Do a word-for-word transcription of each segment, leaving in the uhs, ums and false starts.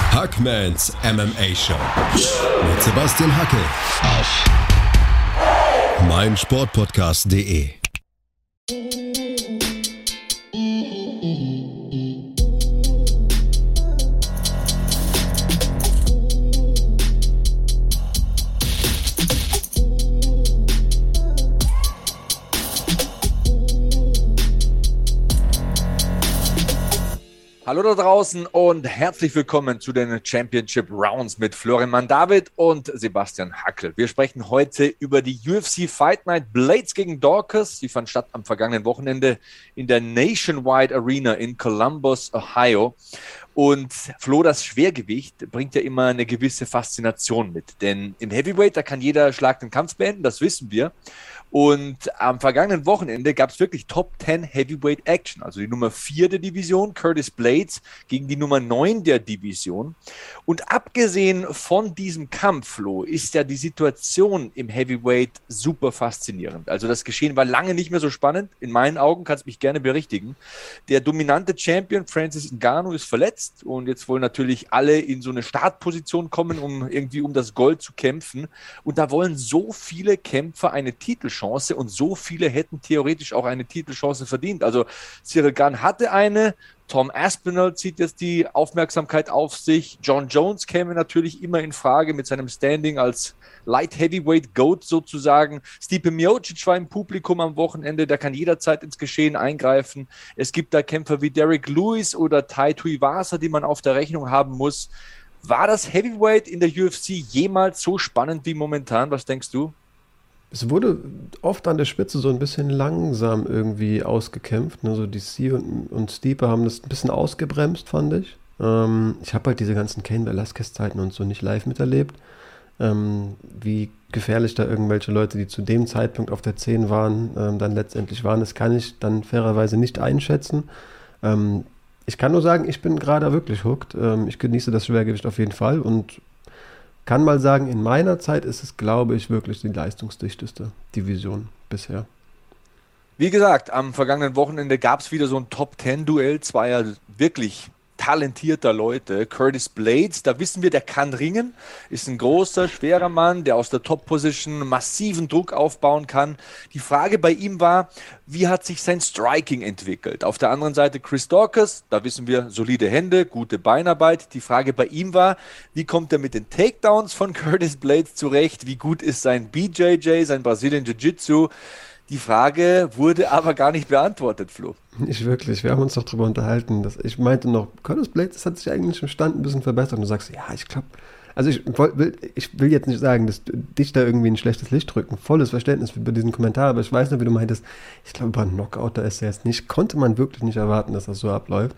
Hackmans M M A Show mit Sebastian Hackel auf meinsportpodcast punkt de. Hallo da draußen und herzlich willkommen zu den Championship Rounds mit Florian Mann-David und Sebastian Hackel. Wir sprechen heute über die U F C Fight Night Blades gegen Dorcas. Die fand statt am vergangenen Wochenende in der Nationwide Arena in Columbus, Ohio. Und Flo, das Schwergewicht bringt ja immer eine gewisse Faszination mit. Denn im Heavyweight, da kann jeder Schlag den Kampf beenden, das wissen wir. Und am vergangenen Wochenende gab es wirklich Top zehn Heavyweight Action. Also die Nummer vier der Division, Curtis Blades, gegen die Nummer neun der Division. Und abgesehen von diesem Kampf, Flo, ist ja die Situation im Heavyweight super faszinierend. Also das Geschehen war lange nicht mehr so spannend. In meinen Augen, kannst mich gerne berichtigen. Der dominante Champion Francis Ngannou ist verletzt. Und jetzt wollen natürlich alle in so eine Startposition kommen, um irgendwie um das Gold zu kämpfen. Und da wollen so viele Kämpfer eine Titelchance und so viele hätten theoretisch auch eine Titelchance verdient. Also Cyril Gane hatte eine, Tom Aspinall zieht jetzt die Aufmerksamkeit auf sich, John Jones käme natürlich immer in Frage mit seinem Standing als Light Heavyweight Goat sozusagen. Stipe Miocic war im Publikum am Wochenende, der kann jederzeit ins Geschehen eingreifen. Es gibt da Kämpfer wie Derek Lewis oder Tai Tuivasa, die man auf der Rechnung haben muss. War das Heavyweight in der U F C jemals so spannend wie momentan? Was denkst du? Es wurde oft an der Spitze so ein bisschen langsam irgendwie ausgekämpft. Ne? So D C und, und Stipe haben das ein bisschen ausgebremst, fand ich. Ähm, ich habe halt diese ganzen Cain Velasquez-Zeiten und so nicht live miterlebt. Ähm, wie gefährlich da irgendwelche Leute, die zu dem Zeitpunkt auf der zehn waren, ähm, dann letztendlich waren. Das kann ich dann fairerweise nicht einschätzen. Ähm, ich kann nur sagen, ich bin gerade wirklich hooked. Ähm, ich genieße das Schwergewicht auf jeden Fall und kann mal sagen, in meiner Zeit ist es, glaube ich, wirklich die leistungsdichteste Division bisher. Wie gesagt, am vergangenen Wochenende gab es wieder so ein Top zehn Duell zweier wirklich talentierter Leute. Curtis Blades, da wissen wir, der kann ringen, ist ein großer, schwerer Mann, der aus der Top-Position massiven Druck aufbauen kann. Die Frage bei ihm war, wie hat sich sein Striking entwickelt? Auf der anderen Seite Chris Dorcas, da wissen wir, solide Hände, gute Beinarbeit. Die Frage bei ihm war, wie kommt er mit den Takedowns von Curtis Blades zurecht? Wie gut ist sein B J J, sein Brazilian Jiu-Jitsu? Die Frage wurde aber gar nicht beantwortet, Flo. Nicht wirklich. Wir haben uns doch darüber unterhalten. Dass ich meinte noch, Curtis Blades hat sich eigentlich im Stand ein bisschen verbessert. Und du sagst, ja, ich glaube, also ich will, ich will jetzt nicht sagen, dass dich da irgendwie ein schlechtes Licht drücken. Volles Verständnis für diesen Kommentar. Aber ich weiß noch, wie du meintest, ich glaube, über einen Knockout, da ist er jetzt nicht, konnte man wirklich nicht erwarten, dass das so abläuft.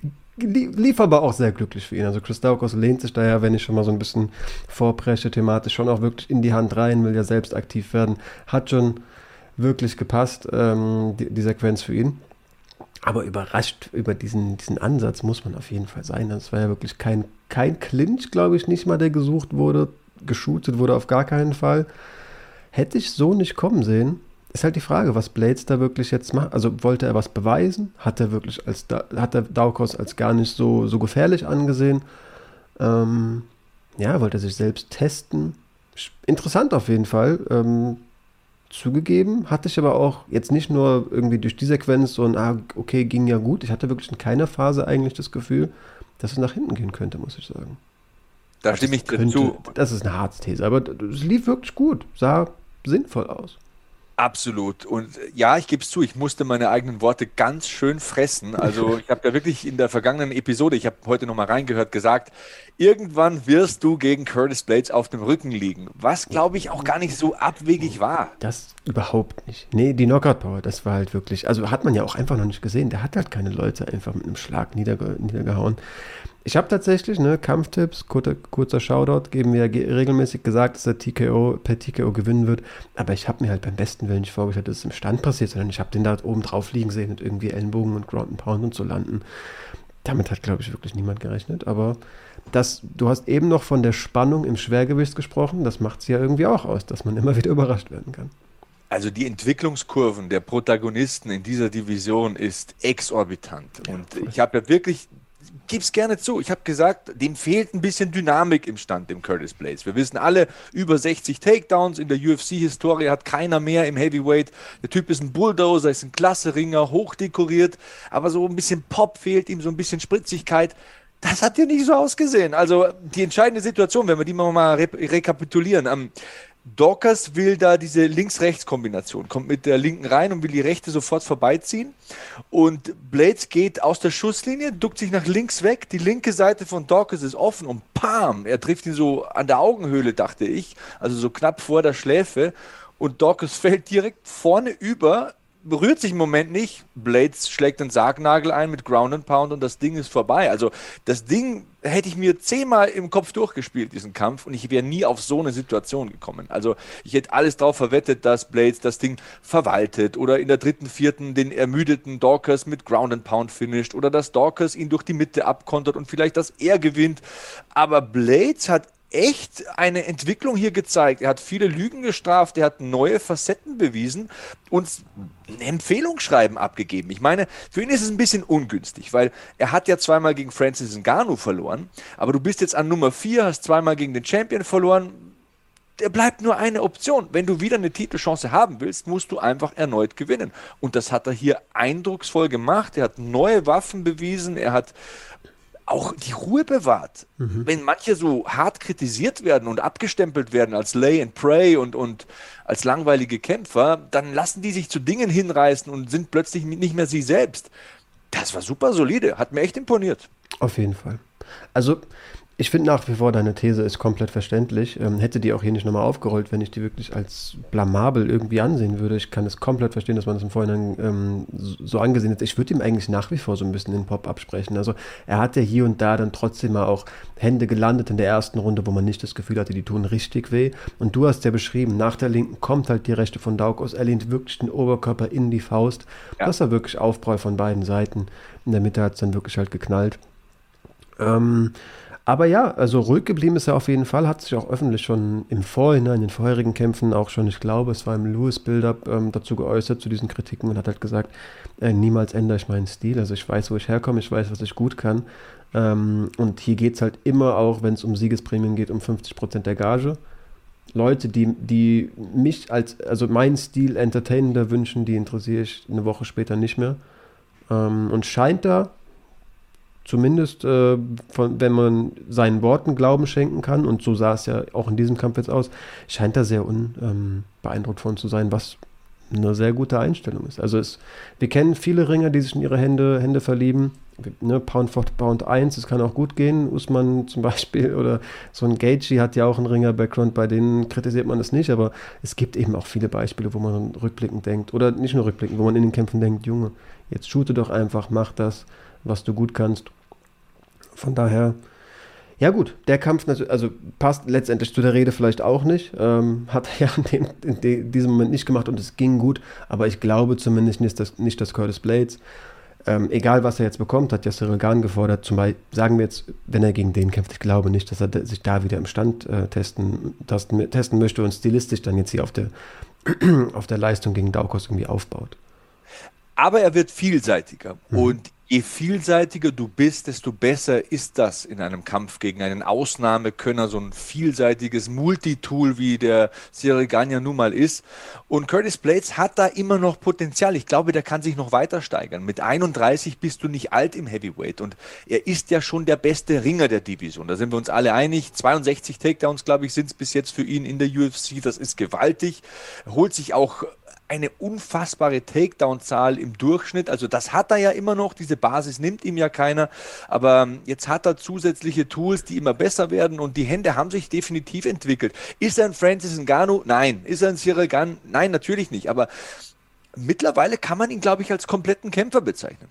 Lief aber auch sehr glücklich für ihn. Also Chris Daukaus lehnt sich da ja, wenn ich schon mal so ein bisschen vorpresche, thematisch schon auch wirklich in die Hand rein, will ja selbst aktiv werden. Hat schon wirklich gepasst, ähm, die, die Sequenz für ihn. Aber überrascht über diesen, diesen Ansatz muss man auf jeden Fall sein. Das war ja wirklich kein, kein Clinch, glaube ich, nicht mal, der gesucht wurde. Geshootet wurde auf gar keinen Fall. Hätte ich so nicht kommen sehen. Ist halt die Frage, was Blades da wirklich jetzt macht. Also wollte er was beweisen? Hat er wirklich als hat er Daukaus als gar nicht so, so gefährlich angesehen? Ähm, ja, wollte er sich selbst testen? Interessant auf jeden Fall. Ähm, Zugegeben, hatte ich aber auch jetzt nicht nur irgendwie durch die Sequenz so ein, ah, okay, ging ja gut. Ich hatte wirklich in keiner Phase eigentlich das Gefühl, dass es nach hinten gehen könnte, muss ich sagen. Da also stimme ich dir zu. Das ist eine Harzthese, aber es lief wirklich gut, sah sinnvoll aus. Absolut. Und ja, ich gebe es zu, ich musste meine eigenen Worte ganz schön fressen. Also ich habe ja wirklich in der vergangenen Episode, ich habe heute nochmal reingehört, gesagt, irgendwann wirst du gegen Curtis Blades auf dem Rücken liegen. Was, glaube ich, auch gar nicht so abwegig war. Das überhaupt nicht. Nee, die Knockout-Power, das war halt wirklich, also hat man ja auch einfach noch nicht gesehen. Der hat halt keine Leute einfach mit einem Schlag niederge- niedergehauen. Ich habe tatsächlich, ne, Kampftipps, kurzer, kurzer Shoutout, geben wir ja regelmäßig gesagt, dass der T K O per T K O gewinnen wird. Aber ich habe mir halt beim besten Willen nicht vorgestellt, dass es im Stand passiert, sondern ich habe den da oben drauf liegen sehen und irgendwie Ellenbogen und Ground and Pound und so landen. Damit hat, glaube ich, wirklich niemand gerechnet. Aber das, du hast eben noch von der Spannung im Schwergewicht gesprochen. Das macht es ja irgendwie auch aus, dass man immer wieder überrascht werden kann. Also die Entwicklungskurven der Protagonisten in dieser Division ist exorbitant. Ja, und voll. ich habe ja wirklich gebe es gerne zu. Ich habe gesagt, dem fehlt ein bisschen Dynamik im Stand, dem Curtis Blaydes. Wir wissen alle, über sechzig Takedowns in der U F C-Historie hat keiner mehr im Heavyweight. Der Typ ist ein Bulldozer, ist ein klasse Ringer, hochdekoriert, aber so ein bisschen Pop fehlt ihm, so ein bisschen Spritzigkeit. Das hat ja nicht so ausgesehen. Also die entscheidende Situation, wenn wir die mal re- rekapitulieren, am Dorcas will da diese Links-Rechts-Kombination, kommt mit der linken rein und will die rechte sofort vorbeiziehen und Blaydes geht aus der Schusslinie, duckt sich nach links weg, die linke Seite von Dorcas ist offen und pam, er trifft ihn so an der Augenhöhle, dachte ich, also so knapp vor der Schläfe und Dorcas fällt direkt vorne über, berührt sich im Moment nicht, Blaydes schlägt den Sargnagel ein mit Ground and Pound und das Ding ist vorbei. Also das Ding hätte ich mir zehnmal im Kopf durchgespielt, diesen Kampf, und ich wäre nie auf so eine Situation gekommen. Also ich hätte alles darauf verwettet, dass Blaydes das Ding verwaltet oder in der dritten, vierten den ermüdeten Dorcas mit Ground and Pound finisht oder dass Dorcas ihn durch die Mitte abkontert und vielleicht, dass er gewinnt. Aber Blaydes hat echt eine Entwicklung hier gezeigt. Er hat viele Lügen gestraft, er hat neue Facetten bewiesen und ein Empfehlungsschreiben abgegeben. Ich meine, für ihn ist es ein bisschen ungünstig, weil er hat ja zweimal gegen Francis Ngannou verloren, aber du bist jetzt an Nummer vier, hast zweimal gegen den Champion verloren. Der bleibt nur eine Option. Wenn du wieder eine Titelchance haben willst, musst du einfach erneut gewinnen. Und das hat er hier eindrucksvoll gemacht. Er hat neue Waffen bewiesen, er hat auch die Ruhe bewahrt. Mhm. Wenn manche so hart kritisiert werden und abgestempelt werden als Lay and Pray und, und als langweilige Kämpfer, dann lassen die sich zu Dingen hinreißen und sind plötzlich nicht mehr sie selbst. Das war super solide, hat mir echt imponiert. Auf jeden Fall. Also ich finde nach wie vor, deine These ist komplett verständlich. Ähm, hätte die auch hier nicht nochmal aufgerollt, wenn ich die wirklich als blamabel irgendwie ansehen würde. Ich kann es komplett verstehen, dass man das im Vorhinein ähm, so angesehen hat. Ich würde ihm eigentlich nach wie vor so ein bisschen den Pop absprechen. Also er hat ja hier und da dann trotzdem mal auch Hände gelandet in der ersten Runde, wo man nicht das Gefühl hatte, die tun richtig weh. Und du hast ja beschrieben, nach der linken kommt halt die rechte von Daukaus. Er lehnt wirklich den Oberkörper in die Faust. Ja. Das war wirklich Aufprall von beiden Seiten. In der Mitte hat es dann wirklich halt geknallt. Ähm... Aber ja, also ruhig geblieben ist er auf jeden Fall, hat sich auch öffentlich schon im Vorhinein, in den vorherigen Kämpfen auch schon, ich glaube, es war im Lewis-Build-Up ähm, dazu geäußert, zu diesen Kritiken und hat halt gesagt, äh, niemals ändere ich meinen Stil, also ich weiß, wo ich herkomme, ich weiß, was ich gut kann ähm, und hier geht es halt immer auch, wenn es um Siegesprämien geht, um fünfzig Prozent der Gage. Leute, die, die mich als, also meinen Stil entertainender wünschen, die interessiere ich eine Woche später nicht mehr ähm, und scheint da zumindest, äh, von, wenn man seinen Worten Glauben schenken kann, und so sah es ja auch in diesem Kampf jetzt aus, scheint da sehr unbeeindruckt ähm, von zu sein, was eine sehr gute Einstellung ist. Also es, wir kennen viele Ringer, die sich in ihre Hände, Hände verlieben, ne, Pound for Pound eins, es kann auch gut gehen, Usman zum Beispiel oder so ein Gaethje hat ja auch einen Ringer-Background, bei denen kritisiert man das nicht, aber es gibt eben auch viele Beispiele, wo man rückblickend denkt, oder nicht nur rückblickend, wo man in den Kämpfen denkt, Junge, jetzt shoote doch einfach, mach das, was du gut kannst. Von daher, ja gut, der Kampf also passt letztendlich zu der Rede vielleicht auch nicht. Ähm, hat er ja in, dem, in de, diesem Moment nicht gemacht und es ging gut, aber ich glaube zumindest nicht, dass, nicht, dass Curtis Blaydes, ähm, egal was er jetzt bekommt, hat ja Ciryl Gane gefordert, zum Beispiel, sagen wir jetzt, wenn er gegen den kämpft, ich glaube nicht, dass er sich da wieder im Stand äh, testen, testen, testen möchte und stilistisch dann jetzt hier auf der, auf der Leistung gegen Daukaus irgendwie aufbaut. Aber er wird vielseitiger mhm. und je vielseitiger du bist, desto besser ist das in einem Kampf gegen einen Ausnahmekönner, so ein vielseitiges Multitool, wie der Ciryl Gane ja nun mal ist. Und Curtis Blaydes hat da immer noch Potenzial. Ich glaube, der kann sich noch weiter steigern. Mit einunddreißig bist du nicht alt im Heavyweight und er ist ja schon der beste Ringer der Division. Da sind wir uns alle einig. zweiundsechzig Takedowns, glaube ich, sind es bis jetzt für ihn in der U F C. Das ist gewaltig. Er holt sich auch eine unfassbare Takedown-Zahl im Durchschnitt, also das hat er ja immer noch, diese Basis nimmt ihm ja keiner, aber jetzt hat er zusätzliche Tools, die immer besser werden und die Hände haben sich definitiv entwickelt. Ist er ein Francis Ngannou? Nein. Ist er ein Ciryl Gane? Nein, natürlich nicht, aber mittlerweile kann man ihn, glaube ich, als kompletten Kämpfer bezeichnen.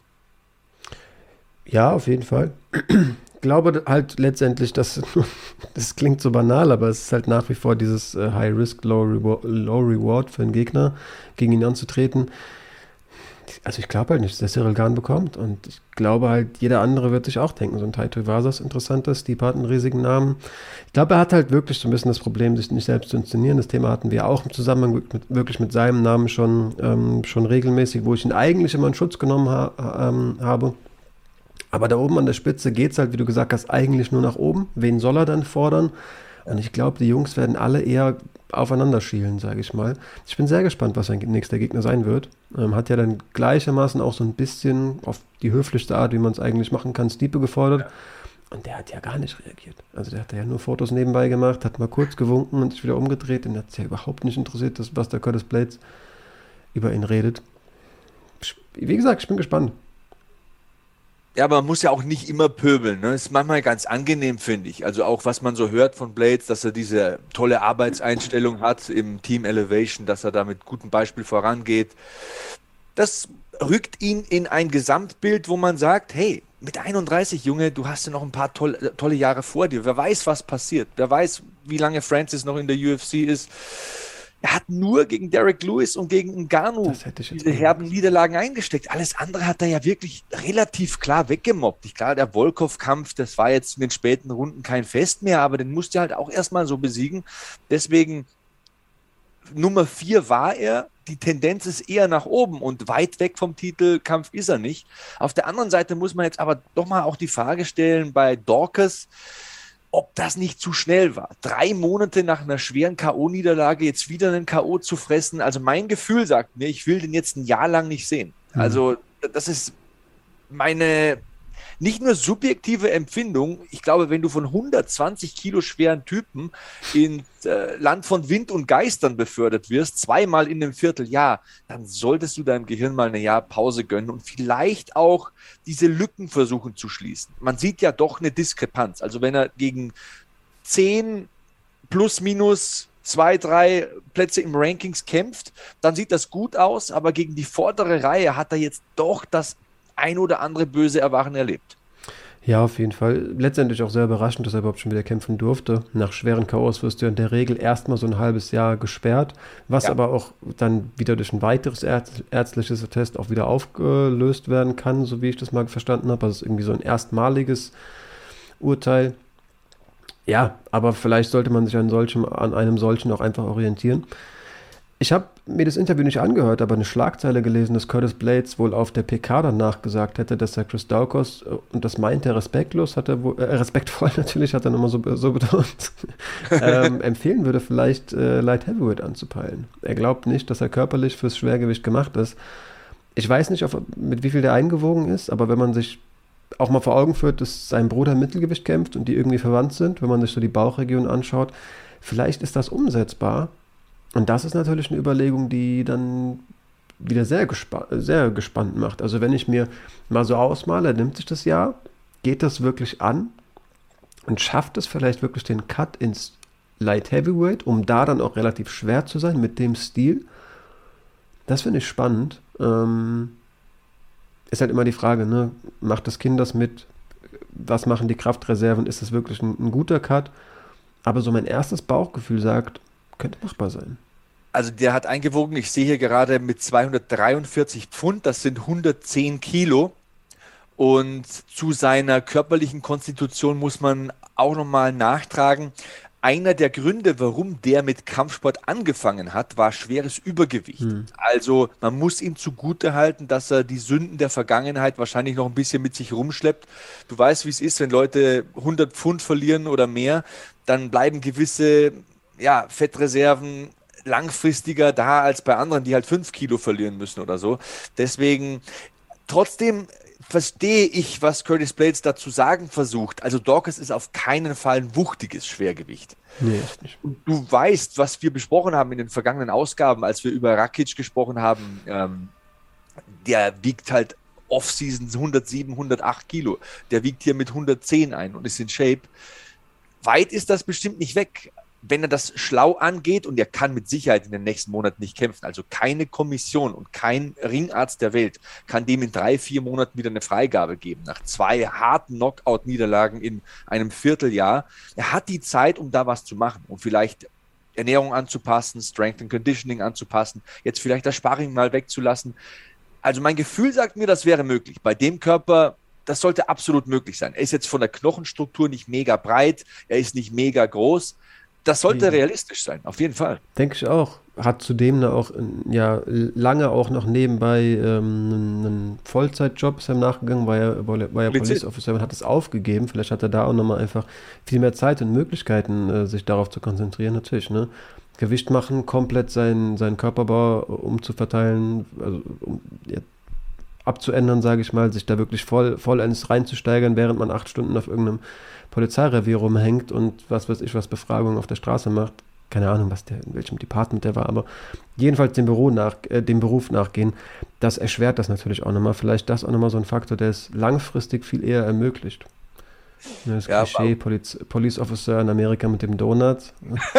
Ja, auf jeden Fall. Ich glaube halt letztendlich, dass das klingt so banal, aber es ist halt nach wie vor dieses äh, High Risk, Low Reward, Low Reward für einen Gegner, gegen ihn anzutreten. Also ich glaube halt nicht, dass der Ciryl Gane bekommt und ich glaube halt, jeder andere wird sich auch denken, so ein Tai Tuivasa ist interessant, das, die hat einen riesigen Namen. Ich glaube, er hat halt wirklich so ein bisschen das Problem, sich nicht selbst zu inszenieren. Das Thema hatten wir auch im Zusammenhang mit, wirklich mit seinem Namen schon, ähm, schon regelmäßig, wo ich ihn eigentlich immer in Schutz genommen ha- ähm, habe. Aber da oben an der Spitze geht es halt, wie du gesagt hast, eigentlich nur nach oben. Wen soll er dann fordern? Und ich glaube, die Jungs werden alle eher aufeinander schielen, sage ich mal. Ich bin sehr gespannt, was sein nächster Gegner sein wird. Ähm, hat ja dann gleichermaßen auch so ein bisschen auf die höflichste Art, wie man es eigentlich machen kann, Stipe gefordert. Ja. Und der hat ja gar nicht reagiert. Also der hat ja nur Fotos nebenbei gemacht, hat mal kurz gewunken und sich wieder umgedreht. Den hat es ja überhaupt nicht interessiert, dass, was der Curtis Blades über ihn redet. Wie gesagt, ich bin gespannt. Ja, aber man muss ja auch nicht immer pöbeln. Ne? Das ist manchmal ganz angenehm, finde ich. Also auch, was man so hört von Blades, dass er diese tolle Arbeitseinstellung hat im Team Elevation, dass er da mit gutem Beispiel vorangeht. Das rückt ihn in ein Gesamtbild, wo man sagt, hey, mit einunddreißig, Junge, du hast ja noch ein paar tolle, tolle Jahre vor dir. Wer weiß, was passiert. Wer weiß, wie lange Francis noch in der U F C ist. Er hat nur gegen Derek Lewis und gegen Ngannou diese herben Niederlagen eingesteckt. Alles andere hat er ja wirklich relativ klar weggemobbt. Ich klar, der Volkov-Kampf, das war jetzt in den späten Runden kein Fest mehr, aber den musste er halt auch erstmal so besiegen. Deswegen Nummer vier war er. Die Tendenz ist eher nach oben und weit weg vom Titelkampf ist er nicht. Auf der anderen Seite muss man jetzt aber doch mal auch die Frage stellen bei Dorcas, ob das nicht zu schnell war. Drei Monate nach einer schweren K O-Niederlage jetzt wieder einen K O zu fressen. Also mein Gefühl sagt mir, ich will den jetzt ein Jahr lang nicht sehen. Mhm. Also das ist meine nicht nur subjektive Empfindung. Ich glaube, wenn du von hundertzwanzig Kilo schweren Typen ins äh, Land von Wind und Geistern befördert wirst, zweimal in einem Vierteljahr, dann solltest du deinem Gehirn mal ein Jahr Pause gönnen und vielleicht auch diese Lücken versuchen zu schließen. Man sieht ja doch eine Diskrepanz. Also wenn er gegen zehn plus minus zwei, drei Plätze im Rankings kämpft, dann sieht das gut aus, aber gegen die vordere Reihe hat er jetzt doch das ein oder andere böse Erwachen erlebt. Ja, auf jeden Fall. Letztendlich auch sehr überraschend, dass er überhaupt schon wieder kämpfen durfte. Nach schweren K Os wirst du in der Regel erstmal so ein halbes Jahr gesperrt, was ja. aber auch dann wieder durch ein weiteres ärz- ärztliches Test auch wieder aufgelöst werden kann, so wie ich das mal verstanden habe. Das ist irgendwie so ein erstmaliges Urteil. Ja, aber vielleicht sollte man sich an, solchem, an einem solchen auch einfach orientieren. Ich habe mir das Interview nicht angehört, aber eine Schlagzeile gelesen, dass Curtis Blades wohl auf der P K danach gesagt hätte, dass er Chris Daukaus, und das meint er respektlos, hat er wohl, äh, respektvoll natürlich, hat er nochmal so, so betont, ähm, empfehlen würde, vielleicht äh, Light Heavyweight anzupeilen. Er glaubt nicht, dass er körperlich fürs Schwergewicht gemacht ist. Ich weiß nicht, auf, mit wie viel der eingewogen ist, aber wenn man sich auch mal vor Augen führt, dass sein Bruder im Mittelgewicht kämpft und die irgendwie verwandt sind, wenn man sich so die Bauchregion anschaut, vielleicht ist das umsetzbar. Und das ist natürlich eine Überlegung, die dann wieder sehr, gespa- sehr gespannt macht. Also wenn ich mir mal so ausmale, er nimmt sich das Jahr, geht das wirklich an und schafft es vielleicht wirklich den Cut ins Light Heavyweight, um da dann auch relativ schwer zu sein mit dem Stil. Das finde ich spannend. Ähm, ist halt immer die Frage, ne? Macht das Kind das mit? Was machen die Kraftreserven? Ist das wirklich ein, ein guter Cut? Aber so mein erstes Bauchgefühl sagt, könnte machbar sein. Also der hat eingewogen, ich sehe hier gerade mit zweihundertdreiundvierzig Pfund, das sind hundertzehn Kilo. Und zu seiner körperlichen Konstitution muss man auch nochmal nachtragen. Einer der Gründe, warum der mit Kampfsport angefangen hat, war schweres Übergewicht. Hm. Also man muss ihm zugutehalten, dass er die Sünden der Vergangenheit wahrscheinlich noch ein bisschen mit sich rumschleppt. Du weißt, wie es ist, wenn Leute hundert Pfund verlieren oder mehr, dann bleiben gewisse ja, Fettreserven langfristiger da als bei anderen, die halt fünf Kilo verlieren müssen oder so. Deswegen, trotzdem verstehe ich, was Curtis Blades dazu sagen versucht. Also Dorcas ist auf keinen Fall ein wuchtiges Schwergewicht. Nee, echt nicht. Und du weißt, was wir besprochen haben in den vergangenen Ausgaben, als wir über Rakic gesprochen haben, ähm, der wiegt halt Off-Season hundertsieben, hundertacht Kilo. Der wiegt hier mit hundertzehn ein und ist in Shape. Weit ist das bestimmt nicht weg. Wenn er das schlau angeht, und er kann mit Sicherheit in den nächsten Monaten nicht kämpfen, also keine Kommission und kein Ringarzt der Welt kann dem in drei, vier Monaten wieder eine Freigabe geben, nach zwei harten Knockout-Niederlagen in einem Vierteljahr. Er hat die Zeit, um da was zu machen und vielleicht Ernährung anzupassen, Strength and Conditioning anzupassen, jetzt vielleicht das Sparring mal wegzulassen. Also mein Gefühl sagt mir, das wäre möglich. Bei dem Körper, das sollte absolut möglich sein. Er ist jetzt von der Knochenstruktur nicht mega breit, er ist nicht mega groß. Das sollte realistisch sein, auf jeden Fall. Denke ich auch. hat zudem ne, auch ja, lange auch noch nebenbei ähm, einen, einen Vollzeitjob ist er nachgegangen, war ja, war ja Police Officer und hat es aufgegeben. Vielleicht hat er da auch nochmal einfach viel mehr Zeit und Möglichkeiten, äh, sich darauf zu konzentrieren, natürlich. Ne? Gewicht machen, komplett seinen, seinen Körperbau umzuverteilen, also um, ja, abzuändern, sage ich mal, sich da wirklich voll vollends reinzusteigern, während man acht Stunden auf irgendeinem Polizeirevier rumhängt und was weiß ich, was Befragungen auf der Straße macht. Keine Ahnung, was der, in welchem Department der war, aber jedenfalls dem, Büro nach, äh, dem Beruf nachgehen, das erschwert das natürlich auch nochmal. Vielleicht das auch nochmal so ein Faktor, der es langfristig viel eher ermöglicht. Das ja, Klischee, Police, Police Officer in Amerika mit dem Donut.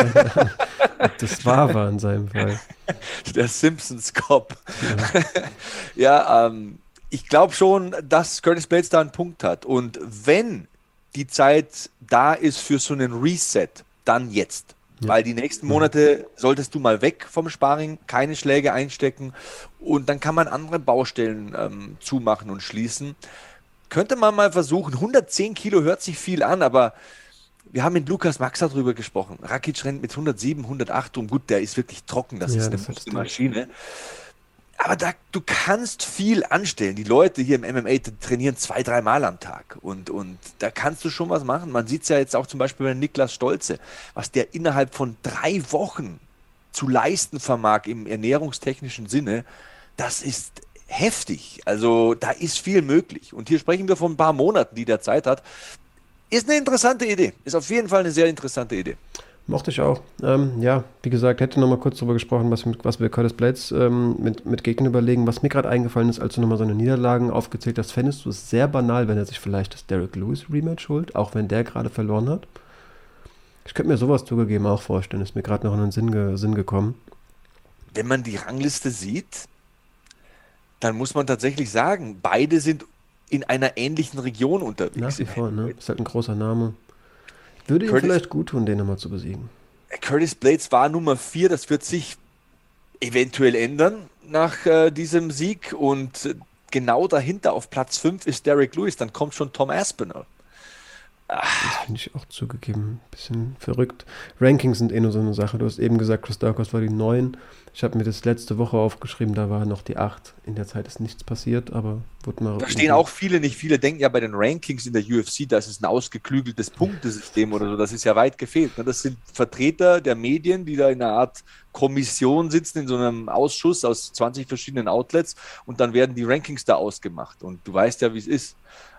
Ob das wahr war in seinem Fall. Der Simpsons-Cop. Ja, ja ähm, ich glaube schon, dass Curtis Blaydes da einen Punkt hat. Und wenn die Zeit da ist für so einen Reset, dann jetzt. Ja. Weil die nächsten Monate solltest du mal weg vom Sparring, keine Schläge einstecken und dann kann man andere Baustellen ähm, zumachen und schließen. Könnte man mal versuchen, hundertzehn Kilo hört sich viel an, aber wir haben mit Lukas Maxa drüber gesprochen. Rakic rennt mit hundertsieben, hundertacht rum. Gut, der ist wirklich trocken, das ja, ist eine das Maschine. Aber da, du kannst viel anstellen. Die Leute hier im M M A trainieren zwei, dreimal am Tag. Und, und da kannst du schon was machen. Man sieht es ja jetzt auch zum Beispiel bei Niklas Stolze, was der innerhalb von drei Wochen zu leisten vermag im ernährungstechnischen Sinne. Das ist heftig. Also da ist viel möglich. Und hier sprechen wir von ein paar Monaten, die der Zeit hat. Ist eine interessante Idee. Ist auf jeden Fall eine sehr interessante Idee. Mochte ich auch. Ähm, ja, wie gesagt, hätte noch mal kurz darüber gesprochen, was, mit, was wir Curtis Blaydes ähm, mit, mit Gegnern überlegen. Was mir gerade eingefallen ist, als du nochmal seine Niederlagen aufgezählt hast, fändest du es sehr banal, wenn er sich vielleicht das Derek Lewis Rematch holt, auch wenn der gerade verloren hat? Ich könnte mir sowas zugegeben auch vorstellen, ist mir gerade noch in den Sinn, ge, Sinn gekommen. Wenn man die Rangliste sieht, dann muss man tatsächlich sagen, beide sind in einer ähnlichen Region unterwegs. Nach wie vor, ne? Ist halt ein großer Name. Würde Curtis, ihm vielleicht gut tun, den nochmal zu besiegen. Curtis Blaydes war Nummer vier, das wird sich eventuell ändern nach äh, diesem Sieg und äh, genau dahinter auf Platz fünf ist Derek Lewis, dann kommt schon Tom Aspinall. Das finde ich auch zugegeben ein bisschen verrückt. Rankings sind eh nur so eine Sache. Du hast eben gesagt, Chris Daukaus war die neun. Ich habe mir das letzte Woche aufgeschrieben, da war noch die acht. In der Zeit ist nichts passiert, aber wurde mal... Da stehen auch viele nicht. Viele denken ja bei den Rankings in der U F C, das ist ein ausgeklügeltes Punktesystem oder so. Das ist ja weit gefehlt. Das sind Vertreter der Medien, die da in einer Art Kommission sitzen, in so einem Ausschuss aus zwanzig verschiedenen Outlets und dann werden die Rankings da ausgemacht. Und du weißt ja, wie es ist.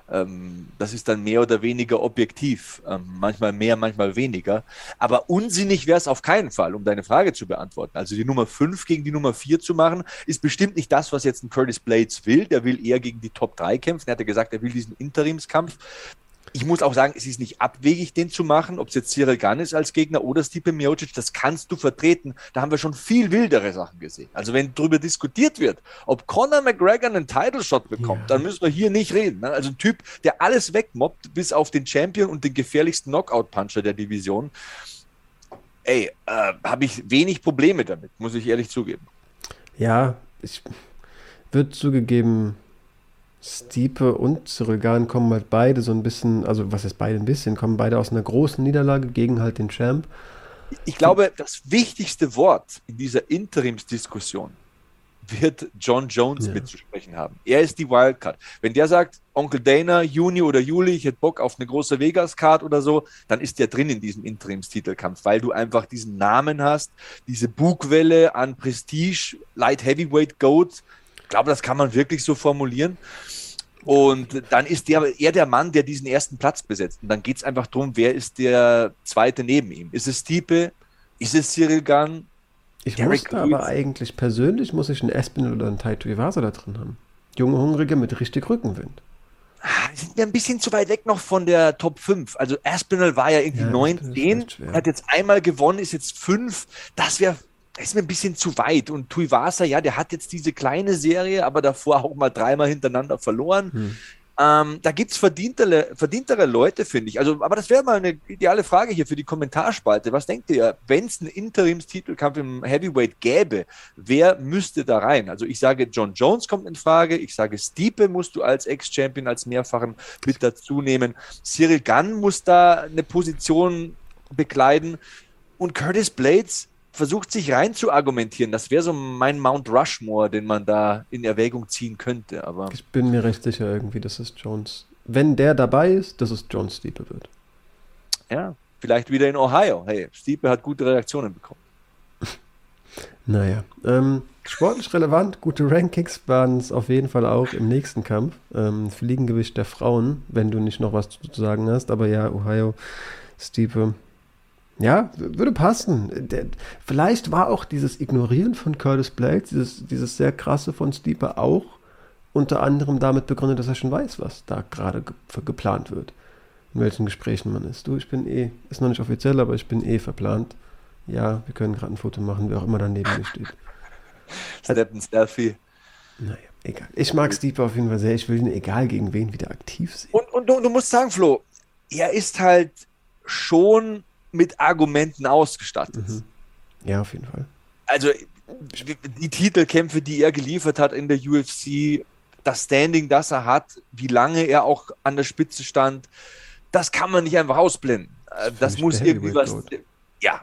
Das ist dann mehr oder weniger objektiv, manchmal mehr, manchmal weniger, aber unsinnig wäre es auf keinen Fall, um deine Frage zu beantworten. Also die Nummer fünf gegen die Nummer vier zu machen, ist bestimmt nicht das, was jetzt ein Curtis Blaydes will, der will eher gegen die Top drei kämpfen, er hat ja gesagt, er will diesen Interimskampf. Ich muss auch sagen, es ist nicht abwegig, den zu machen, ob es jetzt Ciryl Gane ist als Gegner oder Stipe Miocic, das kannst du vertreten. Da haben wir schon viel wildere Sachen gesehen. Also wenn darüber diskutiert wird, ob Conor McGregor einen Title-Shot bekommt, ja, dann müssen wir hier nicht reden. Also ein Typ, der alles wegmobbt, bis auf den Champion und den gefährlichsten Knockout-Puncher der Division. Ey, äh, habe ich wenig Probleme damit, muss ich ehrlich zugeben. Ja, ich würde zugegeben... Stipe und Ciryl Gane kommen halt beide so ein bisschen, also was ist beide ein bisschen, kommen beide aus einer großen Niederlage gegen halt den Champ. Ich glaube, das wichtigste Wort in dieser Interimsdiskussion wird John Jones ja. mitzusprechen haben. Er ist die Wildcard. Wenn der sagt, Onkel Dana, Juni oder Juli, ich hätte Bock auf eine große Vegas-Card oder so, dann ist der drin in diesem Interimstitelkampf, weil du einfach diesen Namen hast, diese Bugwelle an Prestige, Light Heavyweight Goat. Ich glaube, das kann man wirklich so formulieren. Und dann ist der, er der Mann, der diesen ersten Platz besetzt. Und dann geht es einfach darum, wer ist der Zweite neben ihm? Ist es Stipe? Ist es Ciryl Gane? Ich musste aber eigentlich persönlich, muss ich einen Aspinall oder einen Taito Iwasa da drin haben. Junge Hungrige mit richtig Rückenwind. Ah, sind wir ein bisschen zu weit weg noch von der Top fünf. Also Aspinall war ja irgendwie ja, neunzehn, hat jetzt einmal gewonnen, ist jetzt fünf. Das wäre... Das ist mir ein bisschen zu weit. Und Tuivasa, ja, der hat jetzt diese kleine Serie, aber davor auch mal dreimal hintereinander verloren. Hm. Ähm, da gibt es verdientere, verdientere Leute, finde ich. Also, aber das wäre mal eine ideale Frage hier für die Kommentarspalte. Was denkt ihr, wenn es einen Interimstitelkampf im Heavyweight gäbe, wer müsste da rein? Also ich sage, John Jones kommt in Frage. Ich sage, Stipe musst du als Ex-Champion, als Mehrfachen mit dazu nehmen. Ciryl Gane muss da eine Position bekleiden. Und Curtis Blaydes, versucht, sich rein zu argumentieren. Das wäre so mein Mount Rushmore, den man da in Erwägung ziehen könnte. Aber Ich bin mir recht sicher irgendwie, dass es Jones, wenn der dabei ist, dass es John Steepe wird. ja, vielleicht wieder in Ohio. Hey, Stipe hat gute Reaktionen bekommen. Naja, ähm, sportlich relevant, gute Rankings waren es auf jeden Fall auch im nächsten Kampf. Ähm, Fliegengewicht der Frauen, wenn du nicht noch was zu sagen hast. Aber ja, Ohio, Stipe, ja, w- würde passen. Der, vielleicht war auch dieses Ignorieren von Curtis Blades, dieses, dieses sehr krasse von Stipe auch unter anderem damit begründet, dass er schon weiß, was da gerade ge geplant wird. In welchen Gesprächen man ist. Du, ich bin eh, ist noch nicht offiziell, aber ich bin eh verplant. Ja, wir können gerade ein Foto machen, wer auch immer daneben mir steht. Step and Stealthy. Naja, egal. Ich mag Stipe auf jeden Fall sehr. Ich will ihn egal gegen wen wieder aktiv sehen. Und, und du, du musst sagen, Flo, er ist halt schon mit Argumenten ausgestattet. Mhm. Ja, auf jeden Fall. Also die Titelkämpfe, die er geliefert hat in der U F C, das Standing, das er hat, wie lange er auch an der Spitze stand, das kann man nicht einfach ausblenden. Äh, Das Für mich muss der irgendwie Heavyweight was, Goat. ja,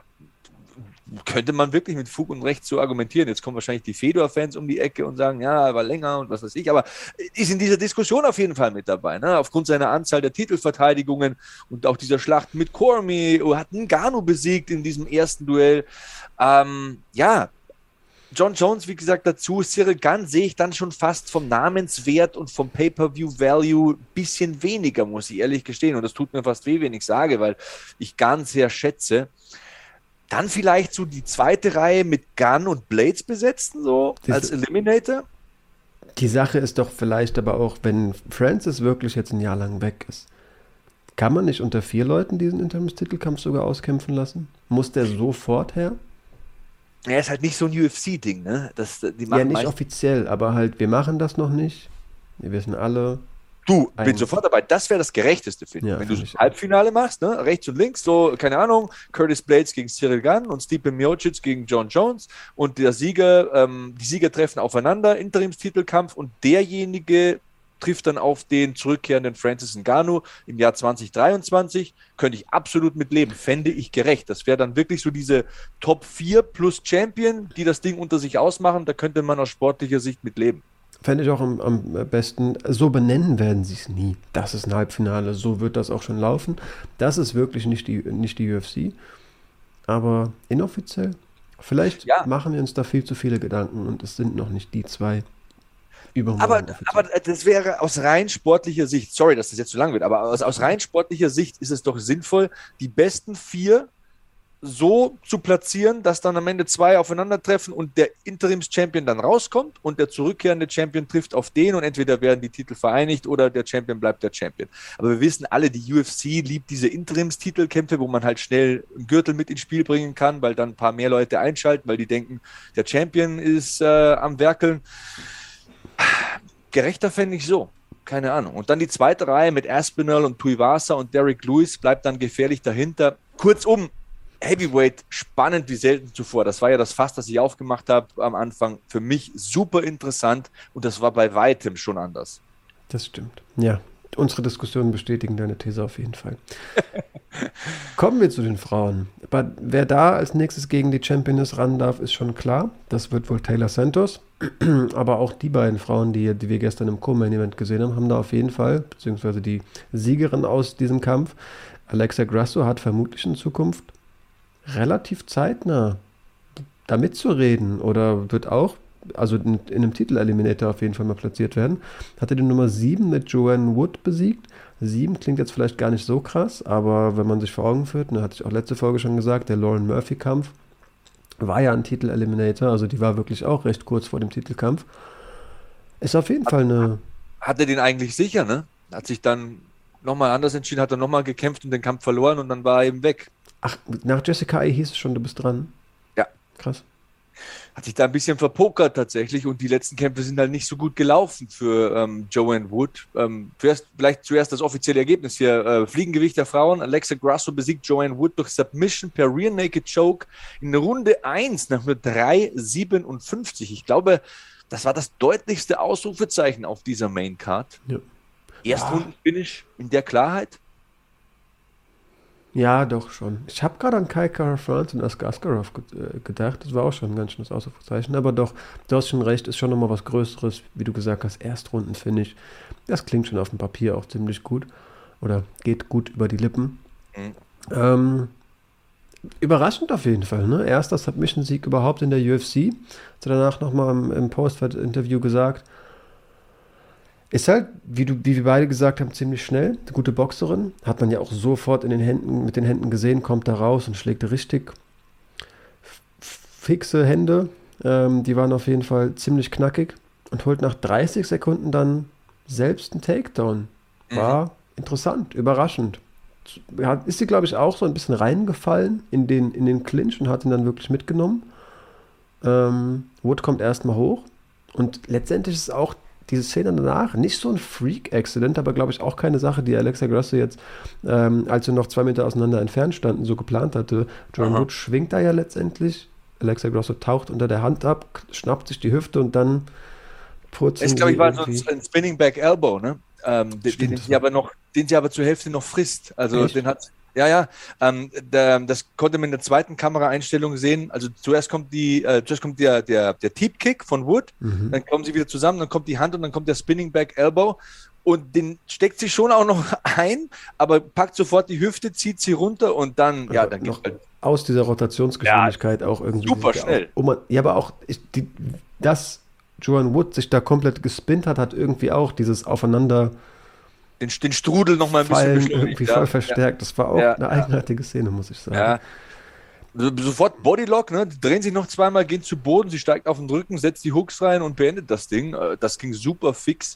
könnte man wirklich mit Fug und Recht so argumentieren. Jetzt kommen wahrscheinlich die Fedor-Fans um die Ecke und sagen, ja, er war länger und was weiß ich, aber ist in dieser Diskussion auf jeden Fall mit dabei, ne? Aufgrund seiner Anzahl der Titelverteidigungen und auch dieser Schlacht mit Cormier, hat Ngannou besiegt in diesem ersten Duell. Ähm, ja, John Jones, wie gesagt, dazu. Cyril Gane sehe ich dann schon fast vom Namenswert und vom Pay-Per-View-Value ein bisschen weniger, muss ich ehrlich gestehen. Und das tut mir fast weh, wenn ich sage, weil ich Gane sehr schätze. Dann vielleicht so die zweite Reihe mit Gunn und Blades besetzen, so Diese- als Eliminator. Die Sache ist doch vielleicht aber auch, wenn Francis wirklich jetzt ein Jahr lang weg ist, kann man nicht unter vier Leuten diesen Interimstitelkampf sogar auskämpfen lassen? Muss der sofort her? Er ist halt nicht so ein U F C-Ding, ne? Das, die Ja, machen nicht meist- offiziell, aber halt, wir machen das noch nicht. Wir wissen alle. Du, bin Eigentlich- sofort dabei. Das wäre das Gerechteste, finde ich. Ja, Wenn du so finde ich ein Halbfinale machst, ne? Rechts und links, so, keine Ahnung, Curtis Blades gegen Cyril Gane und Stipe Miocic gegen John Jones und der Sieger, ähm, die Sieger treffen aufeinander, Interimstitelkampf und derjenige trifft dann auf den zurückkehrenden Francis Ngannou im Jahr zwanzig dreiundzwanzig. Könnte ich absolut mit leben. Fände ich gerecht. Das wäre dann wirklich so diese Top vier plus Champion, die das Ding unter sich ausmachen. Da könnte man aus sportlicher Sicht mit leben. Fände ich auch am, am besten, so benennen werden sie es nie. Das ist ein Halbfinale, so wird das auch schon laufen. Das ist wirklich nicht die, nicht die U F C. Aber inoffiziell, vielleicht Ja. machen wir uns da viel zu viele Gedanken und es sind noch nicht die zwei übermorgen Aber, offiziell. aber das wäre aus rein sportlicher Sicht, sorry, dass das jetzt zu lang wird, aber aus, aus rein sportlicher Sicht ist es doch sinnvoll, die besten vier so zu platzieren, dass dann am Ende zwei aufeinandertreffen und der Interims-Champion dann rauskommt und der zurückkehrende Champion trifft auf den und entweder werden die Titel vereinigt oder der Champion bleibt der Champion. Aber wir wissen alle, die U F C liebt diese Interims-Titelkämpfe, wo man halt schnell einen Gürtel mit ins Spiel bringen kann, weil dann ein paar mehr Leute einschalten, weil die denken, der Champion ist äh, am Werkeln. Gerechter fände ich so. Keine Ahnung. Und dann die zweite Reihe mit Aspinall und Tuivasa und Derrick Lewis bleibt dann gefährlich dahinter. Kurzum, Heavyweight spannend wie selten zuvor. Das war ja das Fass, das ich aufgemacht habe am Anfang. Für mich super interessant und das war bei weitem schon anders. Das stimmt. Ja, unsere Diskussionen bestätigen deine These auf jeden Fall. Kommen wir zu den Frauen. Aber wer da als nächstes gegen die Championess ran darf, ist schon klar. Das wird wohl Taylor Santos. Aber auch die beiden Frauen, die, die wir gestern im Co-Main-Event gesehen haben, haben da auf jeden Fall, beziehungsweise die Siegerin aus diesem Kampf, Alexa Grasso, hat vermutlich in Zukunft relativ zeitnah da mitzureden oder wird auch, also in, in einem Titel-Eliminator auf jeden Fall mal platziert werden. Hatte die Nummer sieben mit Joanne Wood besiegt. sieben klingt jetzt vielleicht gar nicht so krass, aber wenn man sich vor Augen führt, ne, hatte ich auch letzte Folge schon gesagt, der Lauren Murphy-Kampf war ja ein Titel-Eliminator, also die war wirklich auch recht kurz vor dem Titelkampf. Ist auf jeden Fall eine... Hat er den eigentlich sicher, ne? Hat sich dann nochmal anders entschieden, hat er nochmal gekämpft und den Kampf verloren und dann war er eben weg. Ach, nach Jessica A. hieß es schon, du bist dran. Ja. Krass. Hat sich da ein bisschen verpokert tatsächlich und die letzten Kämpfe sind halt nicht so gut gelaufen für ähm, Joanne Wood. Ähm, zuerst, vielleicht zuerst das offizielle Ergebnis hier. Äh, Fliegengewicht der Frauen. Alexa Grasso besiegt Joanne Wood durch Submission per Rear Naked Choke in Runde eins nach nur drei siebenundfünfzig. Ich glaube, das war das deutlichste Ausrufezeichen auf dieser Main Card. Ja. Erstrunden-Finish in der Klarheit. Ja, doch schon. Ich habe gerade an Kai Kara-France und Askar Askarov ge äh, gedacht. Das war auch schon ein ganz schönes Ausrufezeichen. Aber doch, du hast schon recht, ist schon nochmal was Größeres. Wie du gesagt hast, Erstrunden-Finish. Das klingt schon auf dem Papier auch ziemlich gut. Oder geht gut über die Lippen. Mhm. Ähm, überraschend auf jeden Fall, ne? Erster Submission-Sieg überhaupt in der U F C. Hat er danach nochmal im, im Post-Fight-Interview gesagt. Ist halt, wie, du, wie wir beide gesagt haben, ziemlich schnell. Eine gute Boxerin. Hat man ja auch sofort in den Händen, mit den Händen gesehen, kommt da raus und schlägt richtig fixe Hände. Ähm, die waren auf jeden Fall ziemlich knackig und holt nach dreißig Sekunden dann selbst einen Takedown. War mhm. interessant, überraschend. Ja, ist sie, glaube ich, auch so ein bisschen reingefallen in den, in den Clinch und hat ihn dann wirklich mitgenommen. Ähm, Wood kommt erstmal hoch und letztendlich ist auch diese Szene danach nicht so ein Freak-Accident, aber glaube ich auch keine Sache, die Alexa Grasso jetzt, ähm, als sie noch zwei Meter auseinander entfernt standen, so geplant hatte. John Wood schwingt da ja letztendlich. Alexa Grasso taucht unter der Hand ab, schnappt sich die Hüfte und dann purzeln Ich glaube, ich war so irgendwie. ein Spinning Back Elbow, ne? Ähm, den, Stimmt, den, das sie war- aber noch, den sie aber zur Hälfte noch frisst. Also Echt? den hat, ja, ja, ähm, der, das konnte man in der zweiten Kameraeinstellung sehen. Also zuerst kommt die, äh, zuerst kommt der, der, der Teep-Kick von Wood, Mhm. dann kommen sie wieder zusammen, dann kommt die Hand und dann kommt der Spinning Back Elbow und den steckt sie schon auch noch ein, aber packt sofort die Hüfte, zieht sie runter und dann, ja, Also dann noch geht halt, aus dieser Rotationsgeschwindigkeit auch irgendwie. super sich schnell. Auch, um, ja, aber auch, ich, die, dass Joanne Wood sich da komplett gespinnt hat, hat irgendwie auch dieses Aufeinander Den, den Strudel noch mal ein bisschen fallen beschleunigt. irgendwie ja. voll verstärkt. Das war auch Ja, eine ja. eigenartige Szene, muss ich sagen. Ja. So- Sofort Bodylock, ne? Die drehen sich noch zweimal, gehen zu Boden, sie steigt auf den Rücken, setzt die Hooks rein und beendet das Ding. Äh, Das ging super fix.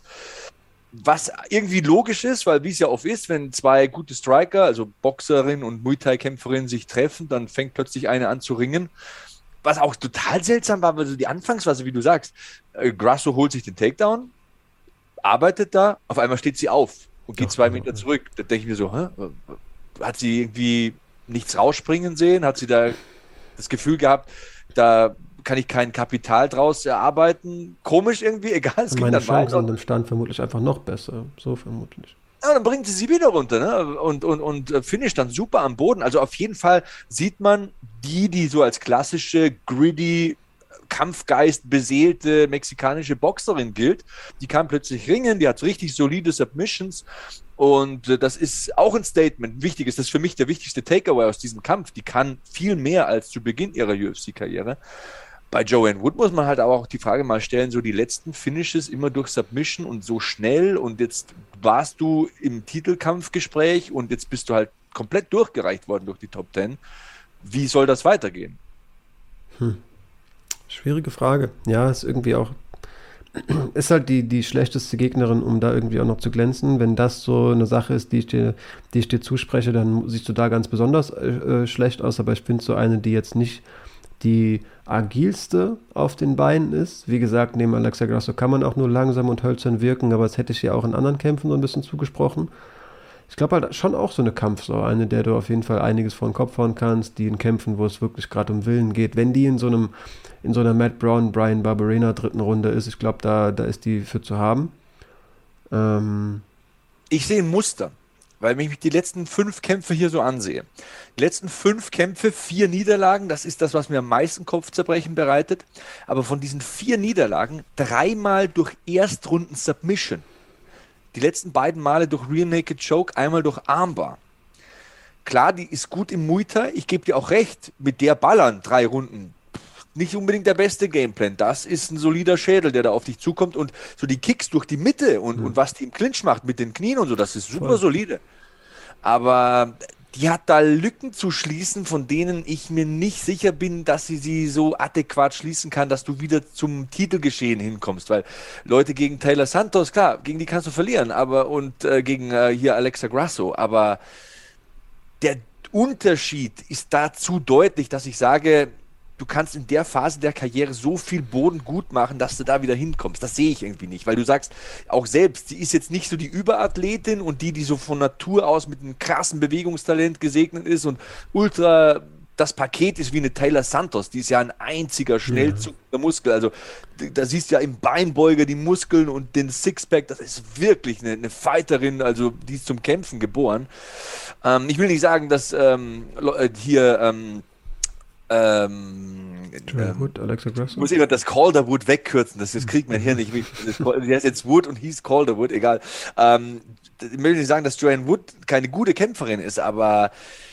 Was irgendwie logisch ist, weil wie es ja oft ist, wenn zwei gute Striker, also Boxerin und Muay Thai-Kämpferin sich treffen, dann fängt plötzlich eine an zu ringen. Was auch total seltsam war, weil so die Anfangsphase, wie du sagst, äh, Grasso holt sich den Takedown, arbeitet da, auf einmal steht sie auf und geht Ach, zwei ja, Meter ja. zurück. Da denke ich mir so, hä? Hat sie irgendwie nichts rausspringen sehen? Hat sie da das Gefühl gehabt, da kann ich kein Kapital draus erarbeiten? Komisch irgendwie, egal, es ging Meine dann Chancen weiter. sind im Stand vermutlich einfach noch besser. So vermutlich. Ja, dann bringt sie sie wieder runter, ne? Und, und, und äh, finisht dann super am Boden. Also auf jeden Fall sieht man die, die so als klassische, gritty, Kampfgeist beseelte mexikanische Boxerin gilt. Die kann plötzlich ringen, die hat richtig solide Submissions. Und äh, das ist auch ein Statement, ein wichtiges. Das ist für mich der wichtigste Takeaway aus diesem Kampf. Die kann viel mehr als zu Beginn ihrer U F C-Karriere. Bei Joanne Wood muss man halt aber auch die Frage mal stellen, so die letzten Finishes immer durch Submission und so schnell und jetzt warst du im Titelkampfgespräch und jetzt bist du halt komplett durchgereicht worden durch die Top Ten. Wie soll das weitergehen? Schwierige Frage. Ja, ist irgendwie auch. Ist halt die, die schlechteste Gegnerin, um da irgendwie auch noch zu glänzen. Wenn das so eine Sache ist, die ich dir, die ich dir zuspreche, dann siehst du da ganz besonders äh, schlecht aus. Aber ich finde so eine, die jetzt nicht die agilste auf den Beinen ist. Wie gesagt, neben Alexa Grasso kann man auch nur langsam und hölzern wirken, aber das hätte ich ja auch in anderen Kämpfen so ein bisschen zugesprochen. Ich glaube halt schon auch so eine Kampfsau, eine, der du auf jeden Fall einiges vor den Kopf hauen kannst, die in Kämpfen, wo es wirklich gerade um Willen geht, wenn die in so einem, in so einer Matt Brown, Brian Barberena dritten Runde ist, ich glaube, da, da ist die für zu haben. Ähm, Ich sehe ein Muster, weil wenn ich die letzten fünf Kämpfe hier so ansehe. Die letzten fünf Kämpfe, vier Niederlagen, das ist das, was mir am meisten Kopfzerbrechen bereitet. Aber von diesen vier Niederlagen dreimal durch Erstrunden-Submission. Die letzten beiden Male durch Rear Naked Choke, einmal durch Armbar. Klar, die ist gut im Muay Thai. Ich gebe dir auch recht, mit der ballern drei Runden. Nicht unbedingt der beste Gameplan. Das ist ein solider Schädel, der da auf dich zukommt. Und so die Kicks durch die Mitte und, und was die im Clinch macht mit den Knien und so, das ist super Voll. solide. Aber die hat da Lücken zu schließen, von denen ich mir nicht sicher bin, dass sie sie so adäquat schließen kann, dass du wieder zum Titelgeschehen hinkommst. Weil Leute gegen Taylor Santos, klar, gegen die kannst du verlieren, aber und äh, gegen äh, hier Alexa Grasso, aber der Unterschied ist da zu deutlich, dass ich sage, du kannst in der Phase der Karriere so viel Boden gut machen, dass du da wieder hinkommst. Das sehe ich irgendwie nicht, weil du sagst, auch selbst, sie ist jetzt nicht so die Überathletin und die, die so von Natur aus mit einem krassen Bewegungstalent gesegnet ist und ultra das Paket ist wie eine Taylor Santos, die ist ja ein einziger schnellzugiger ja. Muskel. Also da siehst du ja im Beinbeuger die Muskeln und den Sixpack, das ist wirklich eine, eine Fighterin, also die ist zum Kämpfen geboren. Ähm, ich will nicht sagen, dass ähm, hier ähm, ähm, Joanne Wood, Alexa Grasso. Ich muss immer das Calderwood wegkürzen, das, das kriegt man hier nicht. Der heißt jetzt Wood und hieß Calderwood, egal. Ähm, ich will nicht sagen, dass Joanne Wood keine gute Kämpferin ist, aber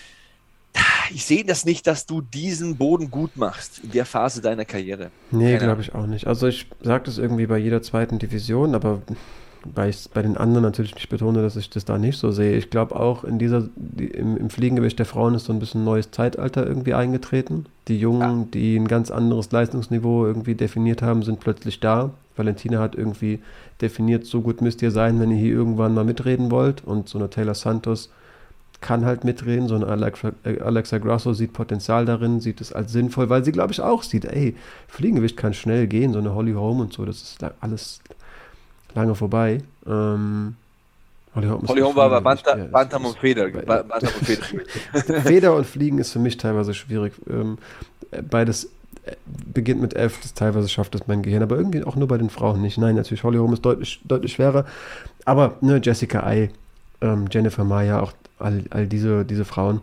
ich sehe das nicht, dass du diesen Boden gut machst in der Phase deiner Karriere. Nee, glaube ich auch nicht. Also ich sage das irgendwie bei jeder zweiten Division, aber weil ich bei den anderen natürlich nicht betone, dass ich das da nicht so sehe. Ich glaube auch, in dieser, die, im, im Fliegengewicht der Frauen ist so ein bisschen ein neues Zeitalter irgendwie eingetreten. Die Jungen, ja. die ein ganz anderes Leistungsniveau irgendwie definiert haben, sind plötzlich da. Valentina hat irgendwie definiert, so gut müsst ihr sein, wenn ihr hier irgendwann mal mitreden wollt. Und so eine Taylor Santos kann halt mitreden. So eine Alexa, Alexa Grasso sieht Potenzial darin, sieht es als sinnvoll, weil sie, glaube ich, auch sieht, ey, Fliegengewicht kann schnell gehen, so eine Holly Holm und so, das ist alles lange vorbei. Ähm, Holly Holm, Holly Holm war aber Bantam, Bantam und Feder. Bantam und Feder. Feder und Fliegen ist für mich teilweise schwierig. Ähm, beides beginnt mit F, das teilweise schafft es mein Gehirn, aber irgendwie auch nur bei den Frauen nicht. Nein, natürlich, Holly Holm ist deutlich, deutlich schwerer, aber ne, Jessica Ai, ähm, Jennifer Maia, auch all, all diese, diese Frauen.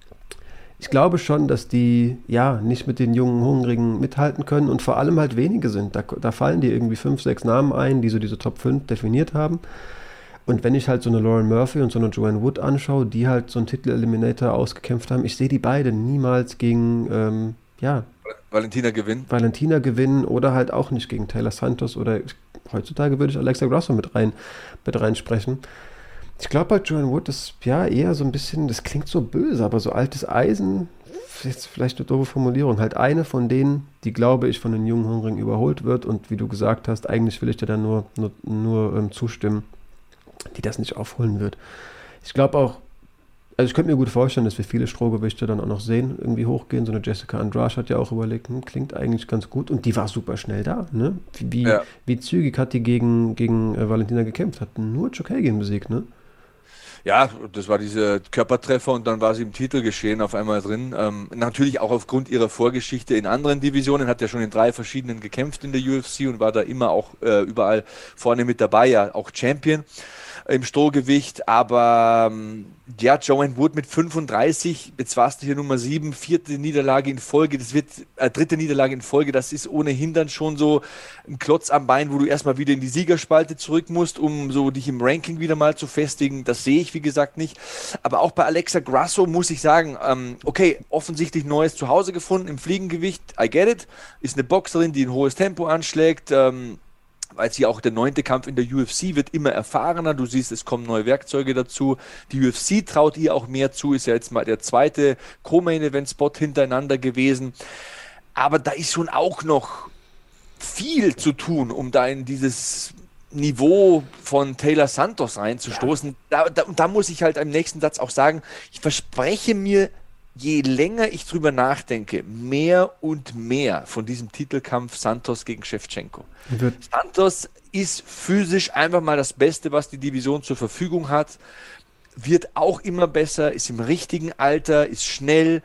Ich glaube schon, dass die ja nicht mit den jungen Hungrigen mithalten können und vor allem halt wenige sind. Da, da fallen dir irgendwie fünf, sechs Namen ein, die so diese Top fünf definiert haben. Und wenn ich halt so eine Lauren Murphy und so eine Joanne Wood anschaue, die halt so einen Titel-Eliminator ausgekämpft haben, ich sehe die beide niemals gegen, ähm, ja, Valentina gewinnen. Valentina gewinnen oder halt auch nicht gegen Taylor Santos oder heutzutage würde ich Alexa Grasso mit rein, mit reinsprechen. Ich glaube halt, Joanne Wood ist ja eher so ein bisschen, das klingt so böse, aber so altes Eisen, jetzt vielleicht eine doofe Formulierung, halt eine von denen, die, glaube ich, von den jungen Hungrigen überholt wird und wie du gesagt hast, eigentlich will ich dir dann nur, nur, nur ähm, zustimmen, die das nicht aufholen wird. Ich glaube auch, also ich könnte mir gut vorstellen, dass wir viele Strohgewichte dann auch noch sehen, irgendwie hochgehen. So eine Jessica Andrade hat ja auch überlegt, hm, klingt eigentlich ganz gut und die war super schnell da. Ne? Wie, ja. wie zügig hat die gegen, gegen äh, Valentina gekämpft, hat nur Chookagian besiegt, ne? Ja, das war diese Körpertreffer und dann war sie im Titelgeschehen auf einmal drin. Ähm, natürlich auch aufgrund ihrer Vorgeschichte in anderen Divisionen, hat ja schon in drei verschiedenen gekämpft in der U F C und war da immer auch äh, überall vorne mit dabei, ja auch Champion im Strohgewicht, aber ähm, ja, Joanne Wood mit fünfunddreißig, jetzt warst du hier Nummer sieben, vierte Niederlage in Folge, das wird, äh, dritte Niederlage in Folge, das ist ohnehin dann schon so ein Klotz am Bein, wo du erstmal wieder in die Siegerspalte zurück musst, um so dich im Ranking wieder mal zu festigen, das sehe ich wie gesagt nicht, aber auch bei Alexa Grasso muss ich sagen, ähm, okay, offensichtlich neues Zuhause gefunden im Fliegengewicht, I get it, ist eine Boxerin, die ein hohes Tempo anschlägt, ähm, weil sie auch der neunte Kampf in der U F C wird immer erfahrener. Du siehst, es kommen neue Werkzeuge dazu. Die U F C traut ihr auch mehr zu. Ist ja jetzt mal der zweite Co-Main-Event-Spot hintereinander gewesen. Aber da ist schon auch noch viel zu tun, um da in dieses Niveau von Taylor Santos reinzustoßen. Ja. Da, da, und da muss ich halt im nächsten Satz auch sagen, ich verspreche mir, je länger ich drüber nachdenke, mehr und mehr von diesem Titelkampf Santos gegen Shevchenko. Wird. Santos ist physisch einfach mal das Beste, was die Division zur Verfügung hat, wird auch immer besser, ist im richtigen Alter, ist schnell.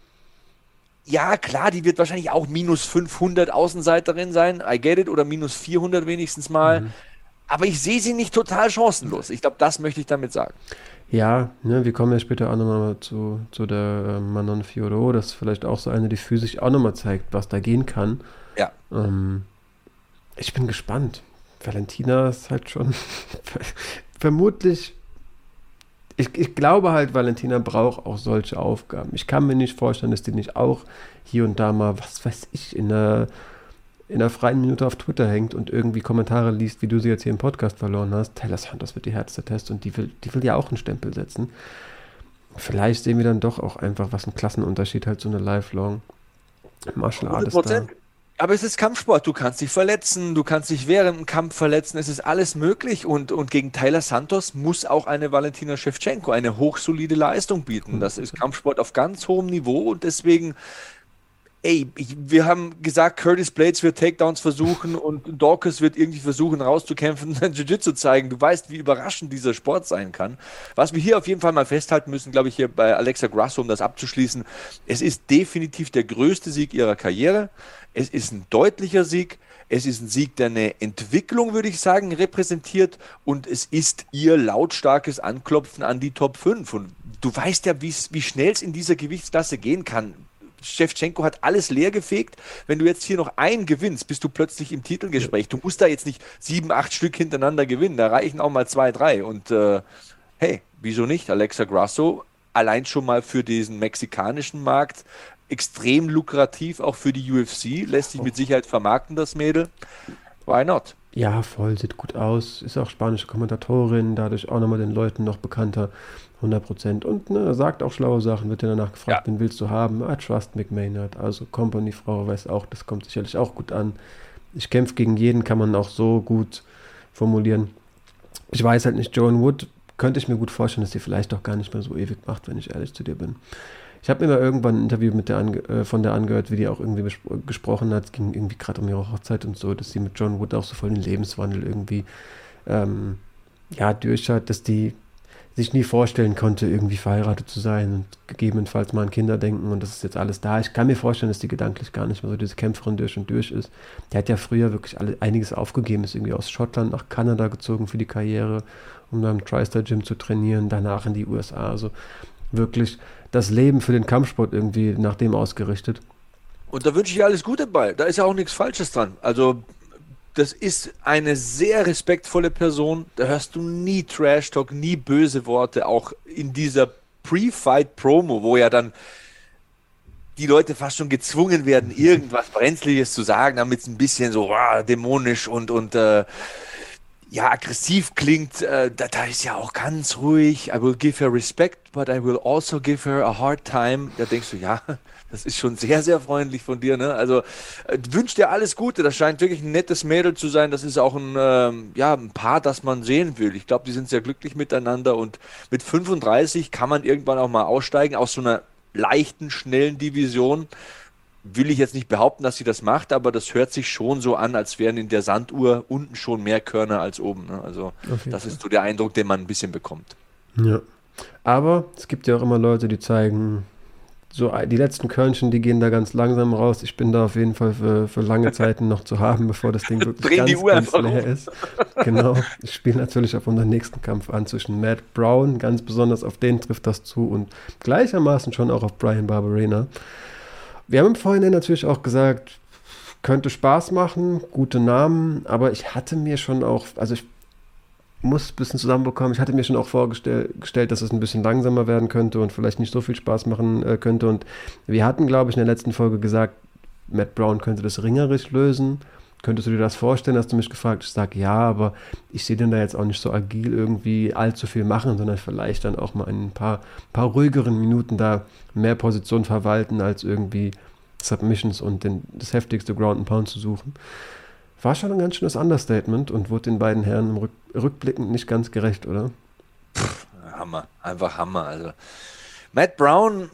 Ja, klar, die wird wahrscheinlich auch minus fünfhundert Außenseiterin sein, I get it, oder minus vierhundert wenigstens mal. Mhm. Aber ich sehe sie nicht total chancenlos. Ich glaube, das möchte ich damit sagen. Ja, ne, wir kommen ja später auch nochmal zu, zu der äh, Manon Fiorot, das ist vielleicht auch so eine, die physisch auch nochmal zeigt, was da gehen kann. Ja. Ähm, ich bin gespannt. Valentina ist halt schon vermutlich, ich, ich glaube halt, Valentina braucht auch solche Aufgaben. Ich kann mir nicht vorstellen, dass die nicht auch hier und da mal, was weiß ich, in der in einer freien Minute auf Twitter hängt und irgendwie Kommentare liest, wie du sie jetzt hier im Podcast verloren hast. Taylor Santos wird die härteste Test und die will, die will ja auch einen Stempel setzen. Vielleicht sehen wir dann doch auch einfach, was ein Klassenunterschied halt so eine Lifelong Martial Art ist da. Aber es ist Kampfsport, du kannst dich verletzen, du kannst dich während dem Kampf verletzen, es ist alles möglich und, und gegen Taylor Santos muss auch eine Valentina Shevchenko eine hochsolide Leistung bieten. Das ist Kampfsport auf ganz hohem Niveau und deswegen ey, ich, wir haben gesagt, Curtis Blades wird Takedowns versuchen und Dorcas wird irgendwie versuchen rauszukämpfen und Jiu-Jitsu zeigen. Du weißt, wie überraschend dieser Sport sein kann. Was wir hier auf jeden Fall mal festhalten müssen, glaube ich, hier bei Alexa Grasso, um das abzuschließen, es ist definitiv der größte Sieg ihrer Karriere. Es ist ein deutlicher Sieg. Es ist ein Sieg, der eine Entwicklung, würde ich sagen, repräsentiert und es ist ihr lautstarkes Anklopfen an die Top fünf. Und du weißt ja, wie schnell es in dieser Gewichtsklasse gehen kann. Shevchenko hat alles leer gefegt. Wenn du jetzt hier noch einen gewinnst, bist du plötzlich im Titelgespräch. Du musst da jetzt nicht sieben, acht Stück hintereinander gewinnen. Da reichen auch mal zwei, drei. Und äh, hey, wieso nicht? Alexa Grasso, allein schon mal für diesen mexikanischen Markt, extrem lukrativ, auch für die U F C. Lässt sich mit Sicherheit vermarkten, das Mädel. Why not? Ja, voll, sieht gut aus. Ist auch spanische Kommentatorin, dadurch auch nochmal den Leuten noch bekannter. hundert Prozent. Und ne, sagt auch schlaue Sachen, wird dir danach gefragt, ja. Wen willst du haben? I trust McMaynard. Also Company-Frau weiß auch, das kommt sicherlich auch gut an. Ich kämpfe gegen jeden, kann man auch so gut formulieren. Ich weiß halt nicht, Joanne Wood könnte ich mir gut vorstellen, dass sie vielleicht auch gar nicht mehr so ewig macht, wenn ich ehrlich zu dir bin. Ich habe mir mal irgendwann ein Interview mit der ange- äh, von der angehört, wie die auch irgendwie bespro- gesprochen hat. Es ging irgendwie gerade um ihre Hochzeit und so, dass sie mit Joanne Wood auch so voll den Lebenswandel irgendwie ähm, ja, durch hat, dass die sich nie vorstellen konnte, irgendwie verheiratet zu sein und gegebenenfalls mal an Kinder denken und das ist jetzt alles da. Ich kann mir vorstellen, dass die gedanklich gar nicht mehr so diese Kämpferin durch und durch ist. Die hat ja früher wirklich alle, einiges aufgegeben, ist irgendwie aus Schottland nach Kanada gezogen für die Karriere, um dann im TriStar Gym zu trainieren, danach in die U S A. Also wirklich das Leben für den Kampfsport irgendwie nach dem ausgerichtet. Und da wünsche ich dir alles Gute bei. Da ist ja auch nichts Falsches dran. Also das ist eine sehr respektvolle Person. Da hörst du nie Trash-Talk, nie böse Worte, auch in dieser Pre-Fight-Promo, wo ja dann die Leute fast schon gezwungen werden, irgendwas Brenzliches zu sagen, damit es ein bisschen so wow, dämonisch und, und äh, ja, aggressiv klingt. Äh, da, da ist ja auch ganz ruhig. I will give her respect, but I will also give her a hard time. Da denkst du, ja, das ist schon sehr, sehr freundlich von dir, ne? Also äh, wünsch dir alles Gute. Das scheint wirklich ein nettes Mädel zu sein. Das ist auch ein, ähm, ja, ein Paar, das man sehen will. Ich glaube, die sind sehr glücklich miteinander und mit fünfunddreißig kann man irgendwann auch mal aussteigen aus so einer leichten, schnellen Division. Will ich jetzt nicht behaupten, dass sie das macht, aber das hört sich schon so an, als wären in der Sanduhr unten schon mehr Körner als oben, ne? Also das ist so der Eindruck, den man ein bisschen bekommt. Ja, aber es gibt ja auch immer Leute, die zeigen, so die letzten Körnchen, die gehen da ganz langsam raus. Ich bin da auf jeden Fall für, für lange Zeiten noch zu haben, bevor das Ding wirklich Drehen ganz, die Uhr ganz einfach leer ist. Genau, ich spiele natürlich auf unseren nächsten Kampf an zwischen Matt Brown, ganz besonders auf den trifft das zu und gleichermaßen schon auch auf Bryan Barberena. Wir haben im Vorhinein natürlich auch gesagt, könnte Spaß machen, gute Namen, aber ich hatte mir schon auch, also ich muss ein bisschen zusammenbekommen, ich hatte mir schon auch vorgestellt, dass es ein bisschen langsamer werden könnte und vielleicht nicht so viel Spaß machen äh, könnte und wir hatten, glaube ich, in der letzten Folge gesagt, Matt Brown könnte das ringerisch lösen. Könntest du dir das vorstellen, hast du mich gefragt? Ich sage ja, aber ich sehe den da jetzt auch nicht so agil irgendwie allzu viel machen, sondern vielleicht dann auch mal in ein paar, paar ruhigeren Minuten da mehr Position verwalten, als irgendwie Submissions und den, das heftigste Ground and Pound zu suchen. War schon ein ganz schönes Understatement und wurde den beiden Herren im Rück, rückblickend nicht ganz gerecht, oder? Pff, Hammer, einfach Hammer. Also Matt Brown,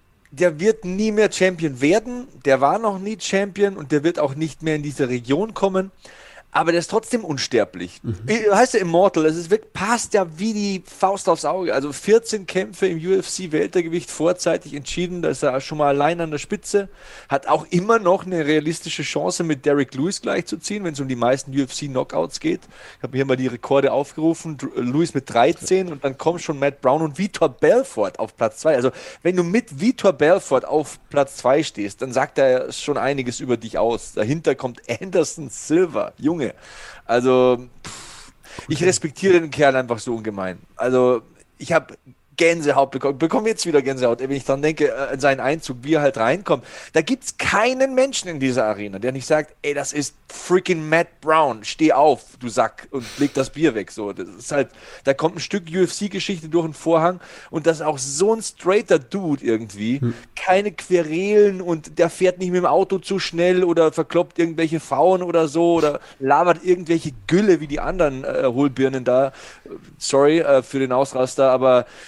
der wird nie mehr Champion werden, der war noch nie Champion und der wird auch nicht mehr in diese Region kommen, aber der ist trotzdem unsterblich. Mhm. Heißt ja Immortal, es ist wirklich, passt ja wie die Faust aufs Auge, also vierzehn Kämpfe im U F C-Weltergewicht vorzeitig entschieden, da ist er schon mal allein an der Spitze, hat auch immer noch eine realistische Chance mit Derrick Lewis gleichzuziehen, wenn es um die meisten U F C-Knockouts geht. Ich habe mir hier mal die Rekorde aufgerufen, Lewis mit dreizehn und dann kommt schon Matt Brown und Vitor Belfort auf Platz zwei. Also wenn du mit Vitor Belfort auf Platz zwei stehst, dann sagt er schon einiges über dich aus. Dahinter kommt Anderson Silva, Junge. Also, pff, ich respektiere den Kerl einfach so ungemein. Also, ich habe Gänsehaut bekommen, bekomme jetzt wieder Gänsehaut, wenn ich dran denke, an seinen Einzug, wie er halt reinkommt. Da gibt es keinen Menschen in dieser Arena, der nicht sagt, ey, das ist freaking Matt Brown, steh auf, du Sack, und leg das Bier weg. So, das ist halt, da kommt ein Stück U F C-Geschichte durch den Vorhang und das ist auch so ein straighter Dude irgendwie, hm. keine Querelen und der fährt nicht mit dem Auto zu schnell oder verkloppt irgendwelche Frauen oder so oder labert irgendwelche Gülle wie die anderen äh, Hohlbirnen da. Sorry äh, für den Ausraster, aber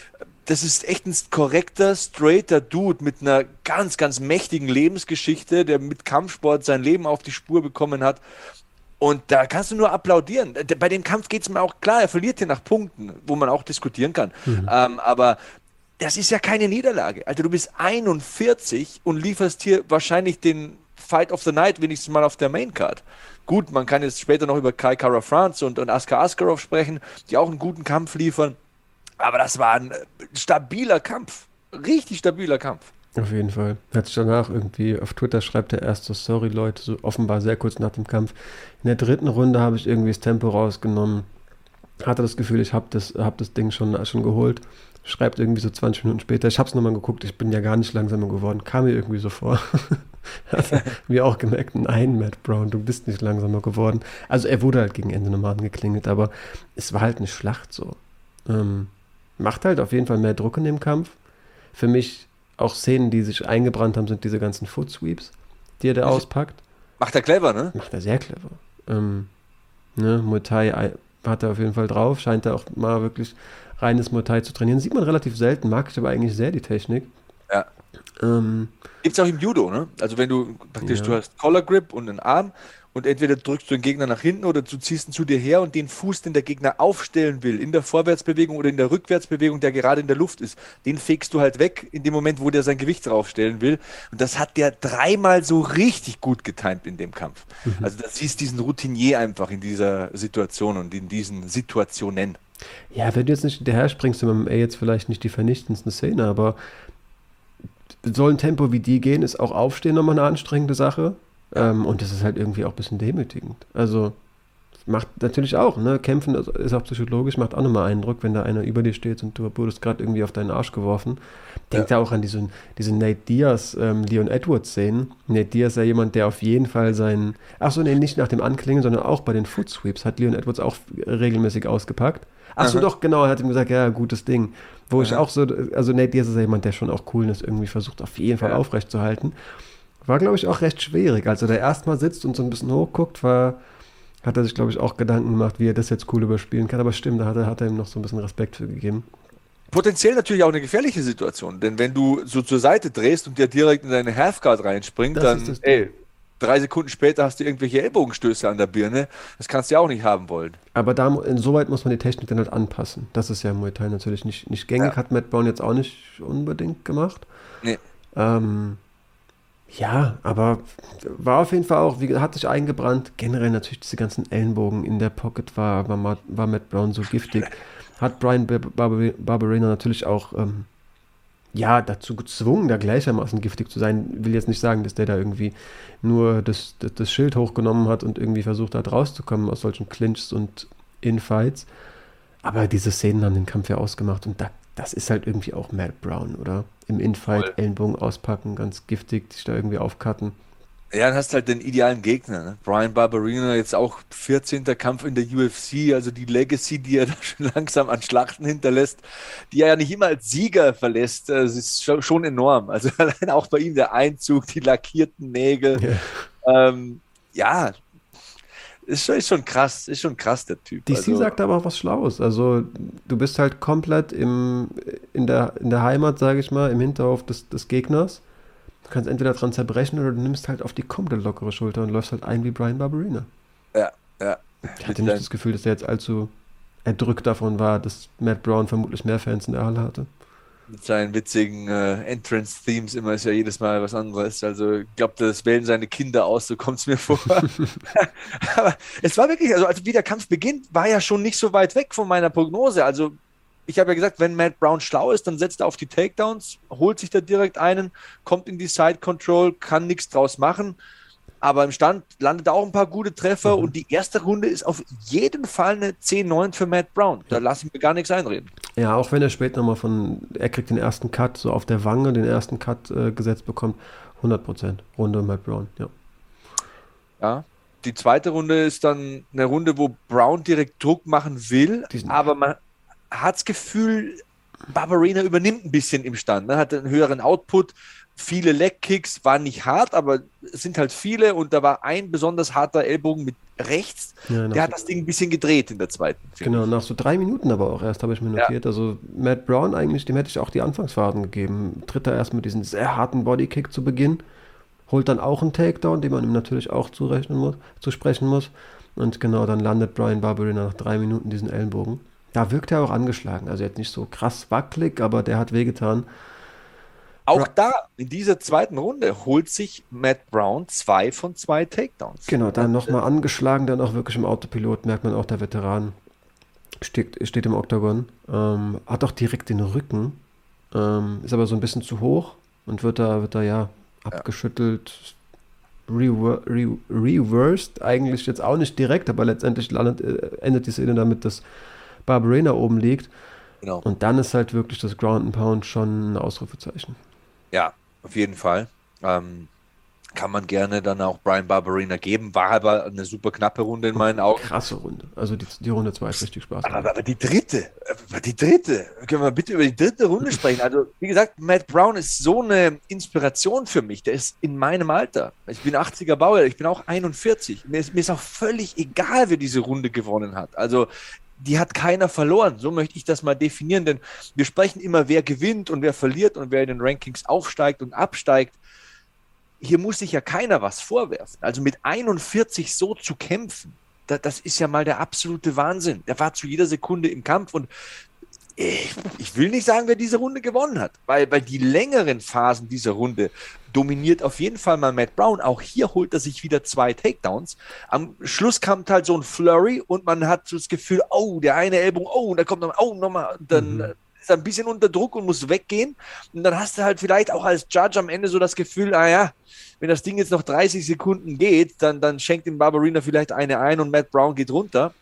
das ist echt ein korrekter, straighter Dude mit einer ganz, ganz mächtigen Lebensgeschichte, der mit Kampfsport sein Leben auf die Spur bekommen hat. Und da kannst du nur applaudieren. Bei dem Kampf geht es mir auch klar, er verliert hier nach Punkten, wo man auch diskutieren kann. Mhm. Ähm, aber das ist ja keine Niederlage. Alter, du bist einundvierzig und lieferst hier wahrscheinlich den Fight of the Night wenigstens mal auf der Maincard. Gut, man kann jetzt später noch über Kai Kara France und, und Askar Askarov sprechen, die auch einen guten Kampf liefern. Aber das war ein stabiler Kampf. Richtig stabiler Kampf. Auf jeden Fall. Hat sich danach irgendwie auf Twitter schreibt er erst so, sorry Leute, so offenbar sehr kurz nach dem Kampf. In der dritten Runde habe ich irgendwie das Tempo rausgenommen. Hatte das Gefühl, ich habe das, hab das Ding schon, schon geholt. Schreibt irgendwie so zwanzig Minuten später. Ich habe es nochmal geguckt, ich bin ja gar nicht langsamer geworden. Kam mir irgendwie so vor. Also, wie auch gemerkt, nein, Matt Brown, du bist nicht langsamer geworden. Also er wurde halt gegen Ende nochmal angeklingelt, aber es war halt eine Schlacht so. Ähm, macht halt auf jeden Fall mehr Druck in dem Kampf. Für mich auch Szenen, die sich eingebrannt haben, sind diese ganzen Footsweeps, die er da auspackt. Macht er clever, ne? Macht er sehr clever. Ähm, ne, Muay Thai hat er auf jeden Fall drauf, scheint er auch mal wirklich reines Muay Thai zu trainieren. Sieht man relativ selten, mag ich aber eigentlich sehr die Technik. Ja. Ähm, Gibt es auch im Judo, ne? Also wenn du praktisch, ja. du hast Collar Grip und einen Arm und entweder drückst du den Gegner nach hinten oder du ziehst ihn zu dir her und den Fuß, den der Gegner aufstellen will, in der Vorwärtsbewegung oder in der Rückwärtsbewegung, der gerade in der Luft ist, den fegst du halt weg in dem Moment, wo der sein Gewicht draufstellen will. Und das hat der dreimal so richtig gut getimt in dem Kampf. Mhm. Also da siehst diesen Routinier einfach in dieser Situation und in diesen Situationen. Ja, wenn du jetzt nicht hinterher springst, im M M A jetzt vielleicht nicht die vernichtendste Szene, aber so ein Tempo wie die gehen, ist auch Aufstehen nochmal eine anstrengende Sache. Ähm, und das ist halt irgendwie auch ein bisschen demütigend. Also, macht natürlich auch, ne? Kämpfen ist auch psychologisch, macht auch nochmal Eindruck, wenn da einer über dir steht und du wurdest gerade irgendwie auf deinen Arsch geworfen. Denkt ja auch an diese, diese Nate Diaz, ähm, Leon Edwards-Szenen. Nate Diaz ist ja jemand, der auf jeden Fall seinen, ach so, nee, nicht nach dem Anklingen, sondern auch bei den Footsweeps hat Leon Edwards auch regelmäßig ausgepackt. Ach so, doch, genau, er hat ihm gesagt, ja, gutes Ding. Wo Aha. ich auch so, also Nate Diaz ist ja jemand, der schon auch Coolness irgendwie versucht, auf jeden Fall ja. aufrechtzuerhalten. War, glaube ich, auch recht schwierig. Als er da erstmal sitzt und so ein bisschen hochguckt, war, hat er sich, glaube ich, auch Gedanken gemacht, wie er das jetzt cool überspielen kann. Aber stimmt, da hat er, hat er ihm noch so ein bisschen Respekt für gegeben. Potenziell natürlich auch eine gefährliche Situation, denn wenn du so zur Seite drehst und der direkt in deine Halfguard reinspringt, das dann, ey, drei Sekunden später hast du irgendwelche Ellbogenstöße an der Birne. Das kannst du ja auch nicht haben wollen. Aber da, insoweit muss man die Technik dann halt anpassen. Das ist ja Muay Thai natürlich nicht, nicht gängig, ja. Hat Matt Brown jetzt auch nicht unbedingt gemacht. Nee. Ähm, ja, aber war auf jeden Fall auch, wie, hat sich eingebrannt. Generell natürlich diese ganzen Ellenbogen in der Pocket war, war, war Matt Brown so giftig. Hat Brian Barber- Barberena natürlich auch ähm, ja, dazu gezwungen, da gleichermaßen giftig zu sein. Will jetzt nicht sagen, dass der da irgendwie nur das, das, das Schild hochgenommen hat und irgendwie versucht hat, rauszukommen aus solchen Clinches und Infights. Aber diese Szenen haben den Kampf ja ausgemacht und da, das ist halt irgendwie auch Matt Brown, oder? Im Infight Voll. Ellenbogen auspacken, ganz giftig, sich da irgendwie aufcutten. Ja, dann hast du halt den idealen Gegner, ne? Brian Barberena, jetzt auch vierzehnter Kampf in der U F C, also die Legacy, die er da schon langsam an Schlachten hinterlässt, die er ja nicht immer als Sieger verlässt, das ist schon enorm. Also allein auch bei ihm der Einzug, die lackierten Nägel. Ja, ähm, ja ist, schon, ist schon krass, ist schon krass, der Typ. D C also, sagt aber auch was Schlaues, also du bist halt komplett im, in, der, in der Heimat, sage ich mal, im Hinterhof des, des Gegners. Du kannst entweder dran zerbrechen oder du nimmst halt auf die komplett lockere Schulter und läufst halt ein wie Brian Barberena. Ja, ja. Ich hatte nicht das Gefühl, dass er jetzt allzu erdrückt davon war, dass Matt Brown vermutlich mehr Fans in der Halle hatte. Mit seinen witzigen äh, Entrance-Themes immer ist ja jedes Mal was anderes. Also ich glaube, das wählen seine Kinder aus, so kommt es mir vor. Aber es war wirklich, also als wie der Kampf beginnt, war ja schon nicht so weit weg von meiner Prognose. Also ich habe ja gesagt, wenn Matt Brown schlau ist, dann setzt er auf die Takedowns, holt sich da direkt einen, kommt in die Side-Control, kann nichts draus machen. Aber im Stand landet auch ein paar gute Treffer mhm. und die erste Runde ist auf jeden Fall eine zehn neun für Matt Brown. Da lasse ich mir gar nichts einreden. Ja, auch wenn er später nochmal von, er kriegt den ersten Cut, so auf der Wange, den ersten Cut äh, gesetzt bekommt, hundert Prozent Runde Matt Brown, ja. Ja, die zweite Runde ist dann eine Runde, wo Brown direkt Druck machen will, aber man hat das Gefühl, Barberena übernimmt ein bisschen im Stand, ne? Hat einen höheren Output, viele Leg-Kicks, waren nicht hart, aber es sind halt viele und da war ein besonders harter Ellbogen mit rechts, Ja, der hat das Ding ein bisschen gedreht in der zweiten. Genau, nach so drei Minuten aber auch erst, habe ich mir notiert. Ja. Also Matt Brown eigentlich, dem hätte ich auch die Anfangsphasen gegeben. Tritt er erst mit diesem sehr harten Bodykick zu Beginn, holt dann auch einen Takedown, den man ihm natürlich auch zurechnen muss, zu sprechen muss. Und genau, dann landet Bryan Barberena nach drei Minuten diesen Ellenbogen. Da wirkt er auch angeschlagen. Also jetzt nicht so krass wackelig, aber der hat wehgetan. Auch da, in dieser zweiten Runde, holt sich Matt Brown zwei von zwei Takedowns. Genau, dann nochmal angeschlagen, dann auch wirklich im Autopilot, merkt man auch, der Veteran steht, steht im Oktagon. Ähm, hat auch direkt den Rücken, ähm, ist aber so ein bisschen zu hoch und wird da, wird da ja abgeschüttelt, rever re reversed, eigentlich jetzt auch nicht direkt, aber letztendlich landet, äh, endet die Szene damit, dass Barberena oben liegt. Genau. Und dann ist halt wirklich das Ground and Pound schon ein Ausrufezeichen. Ja, auf jeden Fall. Ähm, kann man gerne dann auch Bryan Barberena geben. War aber eine super knappe Runde in meinen Augen. Krasse Runde. Also die, die Runde zwei hat richtig Spaß gemacht. Aber, aber die dritte, aber die dritte, können wir bitte über die dritte Runde sprechen? Also wie gesagt, Matt Brown ist so eine Inspiration für mich. Der ist in meinem Alter. Ich bin achtziger Baujahr, ich bin auch einundvierzig. Mir ist, mir ist auch völlig egal, wer diese Runde gewonnen hat. Also die hat keiner verloren. So möchte ich das mal definieren, denn wir sprechen immer, wer gewinnt und wer verliert und wer in den Rankings aufsteigt und absteigt. Hier muss sich ja keiner was vorwerfen. Also mit einundvierzig so zu kämpfen, da, das ist ja mal der absolute Wahnsinn. Der war zu jeder Sekunde im Kampf und ich, ich will nicht sagen, wer diese Runde gewonnen hat, weil, weil die längeren Phasen dieser Runde dominiert auf jeden Fall mal Matt Brown. Auch hier holt er sich wieder zwei Takedowns. Am Schluss kam halt so ein Flurry und man hat so das Gefühl, oh, der eine Ellbogen, oh, und dann kommt noch, oh, nochmal, dann mhm. ist er ein bisschen unter Druck und muss weggehen. Und dann hast du halt vielleicht auch als Judge am Ende so das Gefühl, ah ja, wenn das Ding jetzt noch dreißig Sekunden geht, dann, dann schenkt ihm Barberena vielleicht eine ein und Matt Brown geht runter.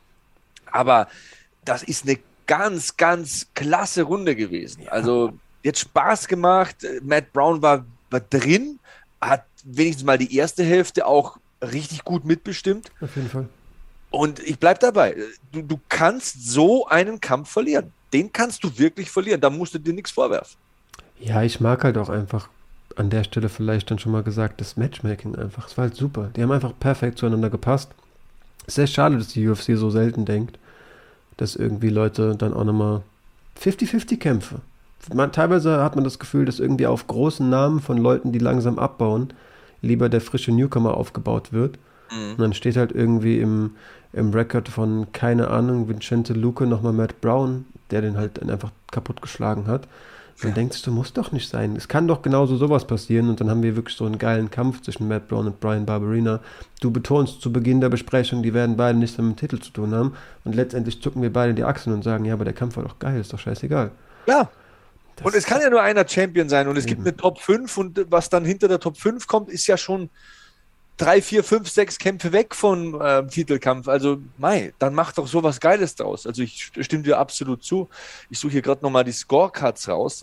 Aber das ist eine ganz, ganz klasse Runde gewesen. Ja. Also jetzt Spaß gemacht. Matt Brown war, war drin, hat wenigstens mal die erste Hälfte auch richtig gut mitbestimmt. Auf jeden Fall. Und ich bleib dabei. Du, du kannst so einen Kampf verlieren. Den kannst du wirklich verlieren. Da musst du dir nichts vorwerfen. Ja, ich mag halt auch einfach an der Stelle vielleicht dann schon mal gesagt, das Matchmaking einfach. Es war halt super. Die haben einfach perfekt zueinander gepasst. Sehr schade, dass die U F C so selten denkt, dass irgendwie Leute dann auch nochmal fünfzig fünfzig Kämpfe. Man, teilweise hat man das Gefühl, dass irgendwie auf großen Namen von Leuten, die langsam abbauen, lieber der frische Newcomer aufgebaut wird. Mhm. Und dann steht halt irgendwie im, im Record von, keine Ahnung, Vicente Luque nochmal Matt Brown, der den halt einfach kaputt geschlagen hat. Dann ja. denkst du, muss doch nicht sein. Es kann doch genauso sowas passieren und dann haben wir wirklich so einen geilen Kampf zwischen Matt Brown und Bryan Barberena. Du betonst zu Beginn der Besprechung, die werden beide nichts mit dem Titel zu tun haben und letztendlich zucken wir beide die Achseln und sagen, ja, aber der Kampf war doch geil, ist doch scheißegal. Ja. Das und es kann ja nur einer Champion sein und es eben. gibt eine Top fünf und was dann hinter der Top fünf kommt, ist ja schon drei, vier, fünf, sechs Kämpfe weg von äh, Titelkampf. Also, mei, dann macht doch sowas Geiles draus. Also ich stimme dir absolut zu. Ich suche hier gerade nochmal die Scorecards raus.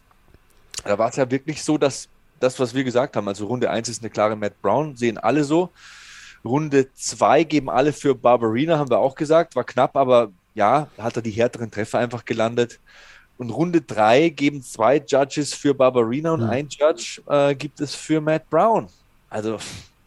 Da war es ja wirklich so, dass das, was wir gesagt haben, also Runde eins ist eine klare Matt Brown, sehen alle so. Runde zwei geben alle für Barberena, haben wir auch gesagt, war knapp, aber ja, hat er die härteren Treffer einfach gelandet. Und Runde drei geben zwei Judges für Barberena und mhm. ein Judge äh, gibt es für Matt Brown. Also,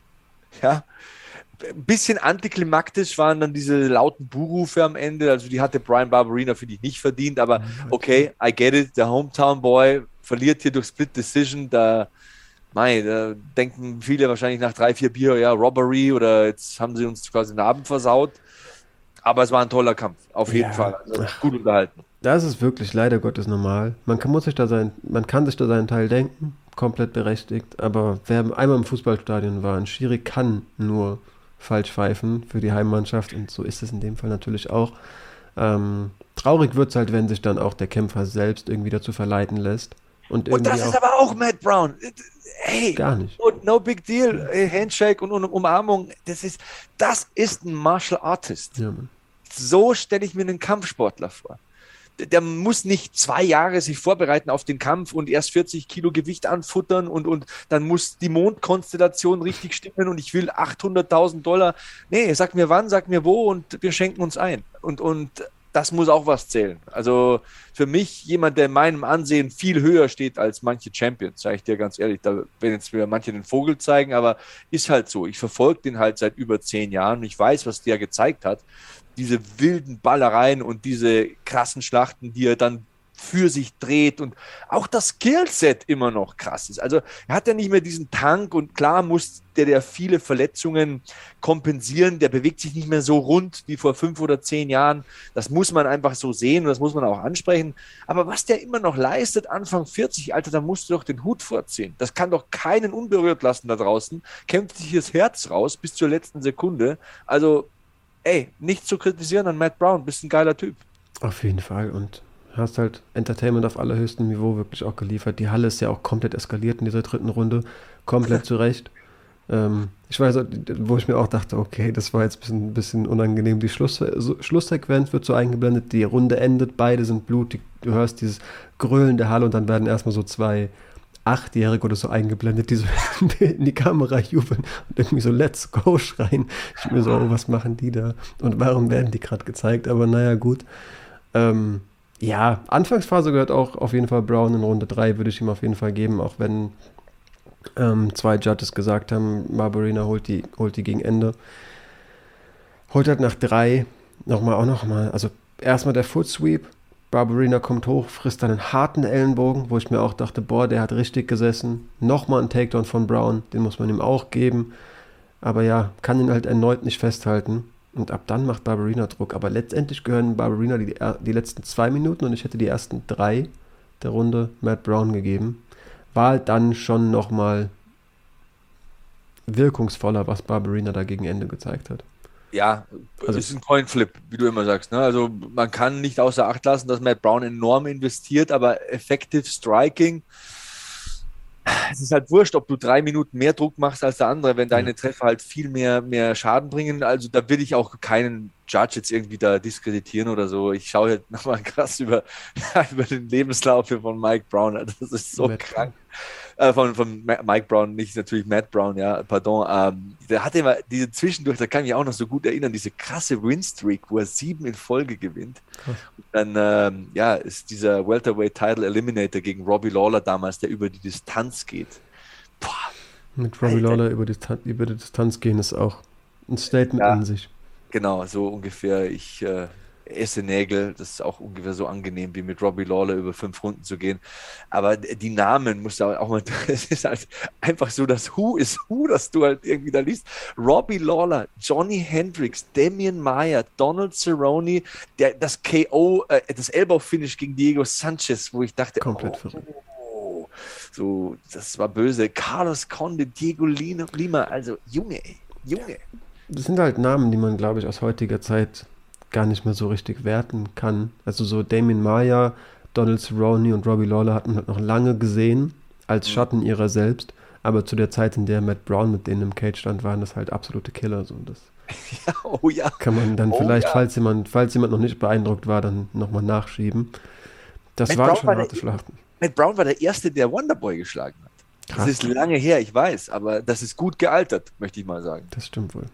ja, ein bisschen antiklimaktisch waren dann diese lauten Buhrufe am Ende. Also die hatte Bryan Barberena für die nicht verdient, aber okay, I get it, der Hometown Boy verliert hier durch Split Decision. Da, mei, da denken viele wahrscheinlich nach drei, vier Bier, ja, Robbery oder jetzt haben sie uns quasi den Abend versaut. Aber es war ein toller Kampf, auf jeden ja. Fall. Also gut unterhalten. Das ist wirklich leider Gottes normal. Man kann, muss sich da sein, man kann sich da seinen Teil denken, komplett berechtigt, aber wer einmal im Fußballstadion war, ein Schiri kann nur falsch pfeifen für die Heimmannschaft und so ist es in dem Fall natürlich auch. Ähm, traurig wird es halt, wenn sich dann auch der Kämpfer selbst irgendwie dazu verleiten lässt. Und, und das ist aber auch Matt Brown. Hey, gar nicht. No, no big deal. Handshake und, und Umarmung. Das ist, das ist ein Martial Artist. Ja, so stelle ich mir einen Kampfsportler vor. Der muss nicht zwei Jahre sich vorbereiten auf den Kampf und erst vierzig Kilo Gewicht anfuttern und, und dann muss die Mondkonstellation richtig stimmen und ich will achthunderttausend Dollar. Nee, sag mir wann, sag mir wo und wir schenken uns ein. Und, und das muss auch was zählen. Also für mich jemand, der in meinem Ansehen viel höher steht als manche Champions, sage ich dir ganz ehrlich. Da werden jetzt wieder manche den Vogel zeigen, aber ist halt so. Ich verfolge den halt seit über zehn Jahren und ich weiß, was der gezeigt hat. Diese wilden Ballereien und diese krassen Schlachten, die er dann für sich dreht und auch das Skillset immer noch krass ist. Also er hat ja nicht mehr diesen Tank und klar muss der, der viele Verletzungen kompensieren, der bewegt sich nicht mehr so rund wie vor fünf oder zehn Jahren. Das muss man einfach so sehen und das muss man auch ansprechen. Aber was der immer noch leistet, Anfang vierzig, Alter, da musst du doch den Hut vorziehen. Das kann doch keinen unberührt lassen da draußen. Kämpft sich das Herz raus bis zur letzten Sekunde. Also, ey, nichts zu kritisieren an Matt Brown, bist ein geiler Typ. Auf jeden Fall und hast halt Entertainment auf allerhöchstem Niveau wirklich auch geliefert. Die Halle ist ja auch komplett eskaliert in dieser dritten Runde. Komplett zurecht. Ähm, ich weiß, wo ich mir auch dachte, okay, das war jetzt ein bisschen, bisschen unangenehm. Die Schluss, so, Schlusssequenz wird so eingeblendet, die Runde endet, beide sind blutig. Du hörst dieses Grölen der Halle und dann werden erstmal so zwei Achtjährige oder so eingeblendet, die so in die Kamera jubeln und irgendwie so Let's Go schreien. Ich mir so, oh, was machen die da? Und warum werden die gerade gezeigt? Aber naja, gut. Ähm, Ja, Anfangsphase gehört auch auf jeden Fall Brown in Runde drei, würde ich ihm auf jeden Fall geben, auch wenn ähm, zwei Judges gesagt haben, Barberena holt die, holt die gegen Ende. Holt halt nach drei nochmal auch nochmal, also erstmal der Foot Sweep, Barberena kommt hoch, frisst dann einen harten Ellenbogen, wo ich mir auch dachte, boah, der hat richtig gesessen. Nochmal ein Takedown von Brown, den muss man ihm auch geben, aber ja, kann ihn halt erneut nicht festhalten. Und ab dann macht Barberena Druck. Aber letztendlich gehören Barberena die, die letzten zwei Minuten und ich hätte die ersten drei der Runde Matt Brown gegeben. War halt dann schon nochmal wirkungsvoller, was Barberena da gegen Ende gezeigt hat. Ja, Also- ist ein Coinflip, wie du immer sagst. Ne? Also man kann nicht außer Acht lassen, dass Matt Brown enorm investiert, aber Effective Striking, es ist halt wurscht, ob du drei Minuten mehr Druck machst als der andere, wenn deine Treffer halt viel mehr, mehr Schaden bringen. Also da will ich auch keinen Judge jetzt irgendwie da diskreditieren oder so. Ich schaue jetzt nochmal krass über, über den Lebenslauf hier von Mike Brown. Das ist so Matt krank. Äh, von, von Ma- Mike Brown, nicht natürlich Matt Brown, ja, pardon. Ähm, der hatte immer diese zwischendurch, da kann ich mich auch noch so gut erinnern, diese krasse Win-Streak, wo er sieben in Folge gewinnt. Und dann, ähm, ja, ist dieser Welterweight-Title Eliminator gegen Robbie Lawler damals, der über die Distanz geht. Boah, Mit Robbie Alter. Lawler über die, Distanz- über die Distanz gehen ist auch ein Statement Ja. an sich. genau, so ungefähr. Ich äh, esse Nägel, das ist auch ungefähr so angenehm, wie mit Robbie Lawler über fünf Runden zu gehen. Aber die Namen musst du auch mal, es ist halt einfach so, das Who ist Who, dass du halt irgendwie da liest. Robbie Lawler, Johnny Hendricks, Damian Maia, Donald Cerrone, der, das K O, äh, das Elbow-Finish gegen Diego Sanchez, wo ich dachte, Komplett oh, verrückt. oh, so, das war böse. Carlos Conde, Diego Lina- Lima, also Junge, ey, Junge. Das sind halt Namen, die man, glaube ich, aus heutiger Zeit gar nicht mehr so richtig werten kann. Also so Damian Maia, Donald Cerrone und Robbie Lawler hat man halt noch lange gesehen als Schatten ihrer selbst, aber zu der Zeit, in der Matt Brown mit denen im Cage stand, waren das halt absolute Killer. So. Das Ja, oh ja. kann man dann Oh vielleicht, ja. falls jemand, falls jemand noch nicht beeindruckt war, dann nochmal nachschieben. Das Matt waren Brown schon war der- harte Schlachten. Matt Brown war der Erste, der Wonderboy geschlagen hat. Das Krass. ist lange her, ich weiß, aber das ist gut gealtert, möchte ich mal sagen. Das stimmt wohl.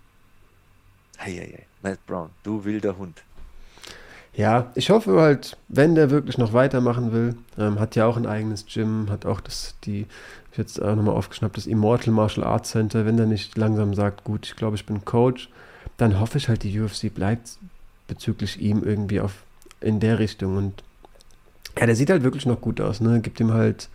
Hey, hey, hey. Matt Brown, du wilder Hund. Ja, ich hoffe halt, wenn der wirklich noch weitermachen will, ähm, hat ja auch ein eigenes Gym, hat auch das, die, ich jetzt auch nochmal aufgeschnappt, das Immortal Martial Arts Center, wenn der nicht langsam sagt, gut, ich glaube, ich bin Coach, dann hoffe ich halt, die U F C bleibt bezüglich ihm irgendwie auf, in der Richtung und ja, der sieht halt wirklich noch gut aus, ne, gibt ihm halt,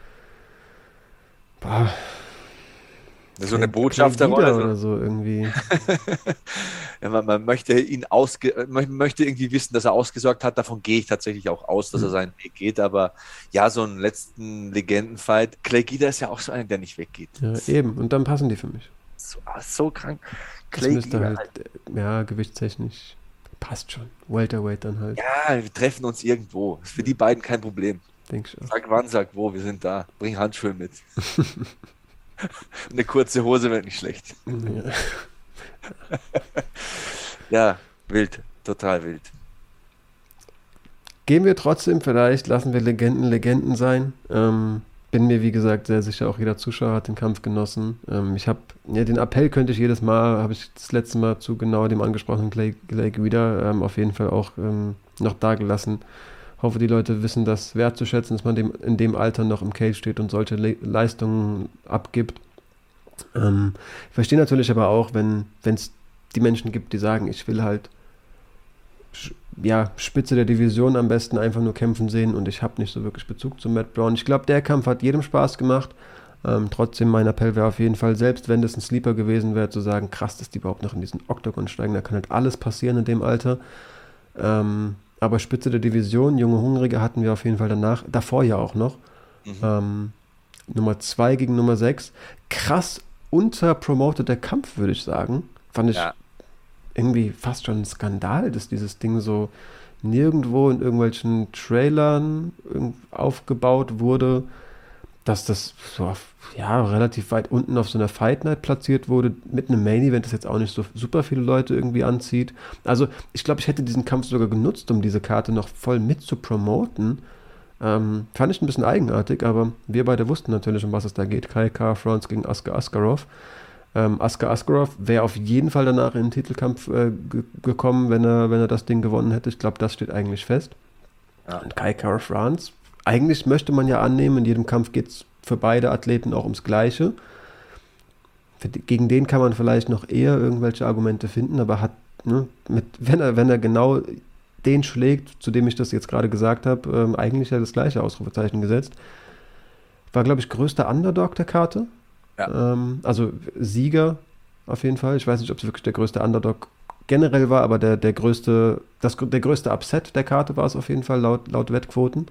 boah, So eine Clay Botschafterrolle. Guida So. oder so irgendwie. Ja, man, man möchte ihn ausge, man möchte irgendwie wissen, dass er ausgesorgt hat. Davon gehe ich tatsächlich auch aus, dass er seinen Weg geht. Aber ja, so einen letzten Legendenfight. Clay Guida ist ja auch so einer, der nicht weggeht. Ja, eben, und dann passen die für mich. So, so krank. Das Clay müsste Guida, halt, äh, ja, gewichtstechnisch passt schon. Welterweight dann halt, ja, wir treffen uns irgendwo. Ist für die beiden kein Problem. denke ich auch. Sag wann, sag wo, wir sind da. Bring Handschuhe mit. Eine kurze Hose wäre nicht schlecht. Ja. Ja, wild. Total wild. Gehen wir trotzdem vielleicht, lassen wir Legenden Legenden sein. Ähm, bin mir, wie gesagt, sehr sicher, auch jeder Zuschauer hat den Kampf genossen. Ähm, ich habe, ja, den Appell könnte ich jedes Mal, habe ich das letzte Mal zu genau dem angesprochenen Clay, Clay Guida ähm, auf jeden Fall auch ähm, noch dagelassen. Hoffe, die Leute wissen das wertzuschätzen, dass man dem, in dem Alter noch im Cage steht und solche Le- Leistungen abgibt. Ähm, ich verstehe natürlich aber auch, wenn es die Menschen gibt, die sagen, ich will halt ja, Spitze der Division am besten einfach nur kämpfen sehen und ich habe nicht so wirklich Bezug zu Matt Brown. Ich glaube, der Kampf hat jedem Spaß gemacht. Ähm, trotzdem, mein Appell wäre auf jeden Fall, selbst wenn das ein Sleeper gewesen wäre, zu sagen, krass, dass die überhaupt noch in diesen Oktagon steigen, da kann halt alles passieren in dem Alter. Ähm, aber Spitze der Division, junge Hungrige hatten wir auf jeden Fall danach, davor ja auch noch. Mhm. Ähm, Nummer zwei gegen Nummer sechs. Krass unterpromoteter Kampf, würde ich sagen. Fand ich ja. irgendwie fast schon ein Skandal, dass dieses Ding so nirgendwo in irgendwelchen Trailern aufgebaut wurde, dass das so auf, ja, relativ weit unten auf so einer Fight Night platziert wurde, mit einem Main Event, das jetzt auch nicht so super viele Leute irgendwie anzieht. Also ich glaube, ich hätte diesen Kampf sogar genutzt, um diese Karte noch voll mit zu promoten. Ähm, fand ich ein bisschen eigenartig, aber wir beide wussten natürlich, um was es da geht. Kai Kara-France gegen Askar Askarov. Ähm, Askar Askarov wäre auf jeden Fall danach in den Titelkampf äh, ge- gekommen, wenn er, wenn er das Ding gewonnen hätte. Ich glaube, das steht eigentlich fest. Ja. Und Kai Kara-France, eigentlich möchte man ja annehmen, in jedem Kampf geht es für beide Athleten auch ums Gleiche. Für die, gegen den kann man vielleicht noch eher irgendwelche Argumente finden, aber hat, ne, mit, wenn er, wenn er genau den schlägt, zu dem ich das jetzt gerade gesagt habe, ähm, eigentlich ja das gleiche Ausrufezeichen gesetzt. War, glaube ich, größter Underdog der Karte. Ja. Ähm, also Sieger auf jeden Fall. Ich weiß nicht, ob es wirklich der größte Underdog generell war, aber der, der, größte, das, der größte Upset der Karte war es auf jeden Fall, laut, laut Wettquoten.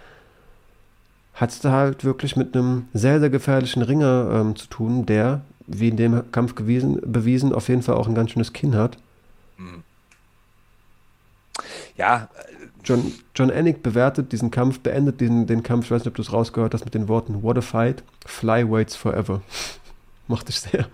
Hat es da halt wirklich mit einem sehr, sehr gefährlichen Ringer ähm, zu tun, der, wie in dem Kampf gewiesen, bewiesen, auf jeden Fall auch ein ganz schönes Kinn hat. Mhm. Ja. John, John Anik bewertet diesen Kampf, beendet diesen, den Kampf, ich weiß nicht, ob du es rausgehört hast, mit den Worten What a fight, Flyweights forever. Mochte ich sehr.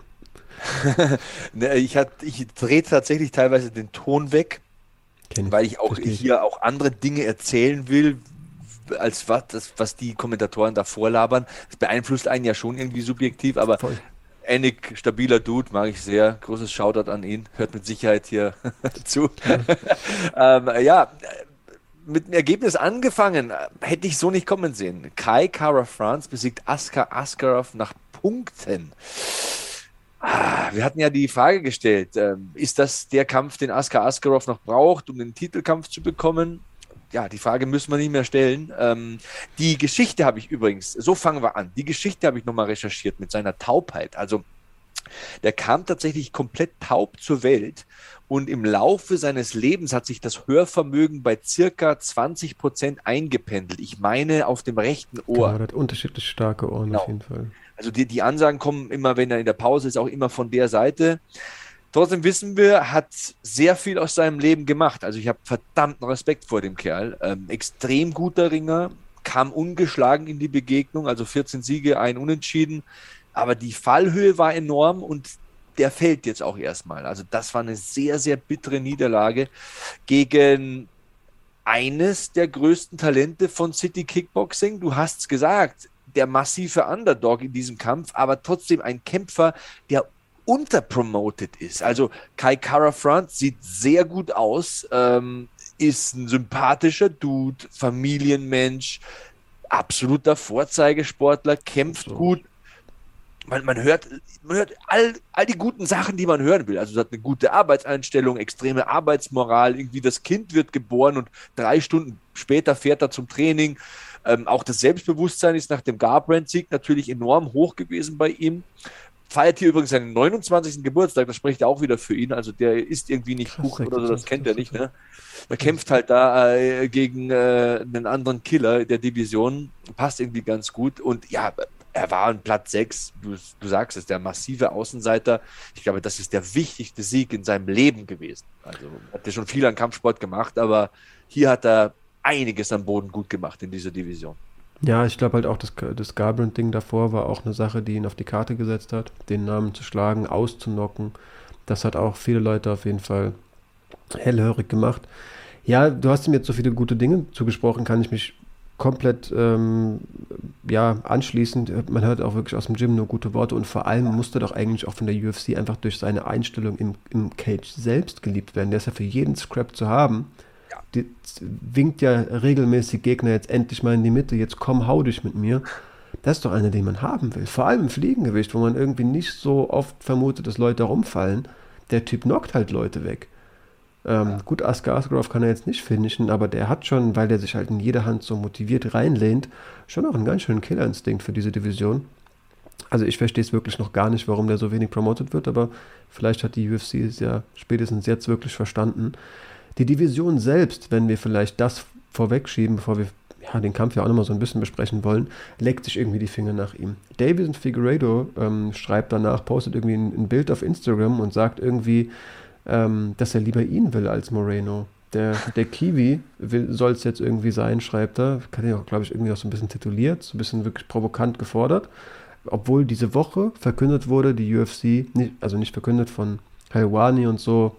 ich ich drehe tatsächlich teilweise den Ton weg, Kenn weil ich auch ich. hier auch andere Dinge erzählen will, als was, das, was die Kommentatoren da vorlabern. Das beeinflusst einen ja schon irgendwie subjektiv, aber Voll. Anik, stabiler Dude, mag ich sehr. Großes Shoutout an ihn. Hört mit Sicherheit hier zu. Ja. ähm, ja, mit dem Ergebnis angefangen, hätte ich so nicht kommen sehen. Kai Kara-France besiegt Askar Askarov nach Punkten. Ah, wir hatten ja die Frage gestellt, ähm, ist das der Kampf, den Askar Askarov noch braucht, um den Titelkampf zu bekommen? Ja, die Frage müssen wir nicht mehr stellen. Ähm, die Geschichte habe ich übrigens, so fangen wir an, die Geschichte habe ich nochmal recherchiert mit seiner Taubheit. Also der kam tatsächlich komplett taub zur Welt und im Laufe seines Lebens hat sich das Hörvermögen bei circa zwanzig Prozent eingependelt. Ich meine auf dem rechten Ohr. Genau, der hat unterschiedlich starke Ohren, genau. Auf jeden Fall. Also die, die Ansagen kommen immer, wenn er in der Pause ist, auch immer von der Seite. Trotzdem wissen wir, hat sehr viel aus seinem Leben gemacht. Also ich habe verdammten Respekt vor dem Kerl. Ähm, extrem guter Ringer, kam ungeschlagen in die Begegnung, also vierzehn Siege, ein Unentschieden. Aber die Fallhöhe war enorm und der fällt jetzt auch erstmal. Also das war eine sehr, sehr bittere Niederlage gegen eines der größten Talente von City Kickboxing. Du hast es gesagt, der massive Underdog in diesem Kampf, aber trotzdem ein Kämpfer, der unterpromoted ist. Also Kai Kara-France sieht sehr gut aus, ähm, ist ein sympathischer Dude, Familienmensch, absoluter Vorzeigesportler, kämpft so gut. Man, man hört, man hört all, all die guten Sachen, die man hören will. Also es hat eine gute Arbeitseinstellung, extreme Arbeitsmoral, irgendwie das Kind wird geboren und drei Stunden später fährt er zum Training. Ähm, auch das Selbstbewusstsein ist nach dem Garbrandt-Sieg natürlich enorm hoch gewesen bei ihm. Feiert hier übrigens seinen neunundzwanzigsten Geburtstag, das spricht auch wieder für ihn, also der ist irgendwie nicht Kuchen oder so, das kennt er nicht, ne? Er kämpft halt da äh, gegen äh, einen anderen Killer der Division, passt irgendwie ganz gut und ja, er war an Platz sechs, du, du sagst es, der massive Außenseiter, ich glaube, das ist der wichtigste Sieg in seinem Leben gewesen, also hat er schon viel an Kampfsport gemacht, aber hier hat er einiges am Boden gut gemacht in dieser Division. Ja, ich glaube halt auch, das, das Garbrandt-Ding davor war auch eine Sache, die ihn auf die Karte gesetzt hat, den Namen zu schlagen, auszunocken. Das hat auch viele Leute auf jeden Fall hellhörig gemacht. Ja, du hast ihm jetzt so viele gute Dinge zugesprochen, kann ich mich komplett ähm, ja, anschließend. Man hört auch wirklich aus dem Gym nur gute Worte und vor allem musste doch eigentlich auch von der U F C einfach durch seine Einstellung im, im Cage selbst geliebt werden. Der ist ja für jeden Scrap zu haben. Die winkt ja regelmäßig Gegner jetzt endlich mal in die Mitte, jetzt komm, hau dich mit mir. Das ist doch einer, den man haben will. Vor allem im Fliegengewicht, wo man irgendwie nicht so oft vermutet, dass Leute rumfallen. Der Typ knockt halt Leute weg. Ähm, ja. Gut, Askar Askarov kann er jetzt nicht finishen, aber der hat schon, weil der sich halt in jede Hand so motiviert reinlehnt, schon auch einen ganz schönen Killerinstinkt für diese Division. Also ich verstehe es wirklich noch gar nicht, warum der so wenig promotet wird, aber vielleicht hat die U F C es ja spätestens jetzt wirklich verstanden. Die Division selbst, wenn wir vielleicht das vorwegschieben, bevor wir ja, den Kampf ja auch nochmal so ein bisschen besprechen wollen, leckt sich irgendwie die Finger nach ihm. Deiveson Figueiredo ähm, schreibt danach, postet irgendwie ein, ein Bild auf Instagram und sagt irgendwie, ähm, dass er lieber ihn will als Moreno. Der, der Kiwi soll es jetzt irgendwie sein, schreibt er. Kann ja auch, glaube ich, irgendwie auch so ein bisschen tituliert, so ein bisschen wirklich provokant gefordert. Obwohl diese Woche verkündet wurde, die U F C, nicht, also nicht verkündet von Helwani und so,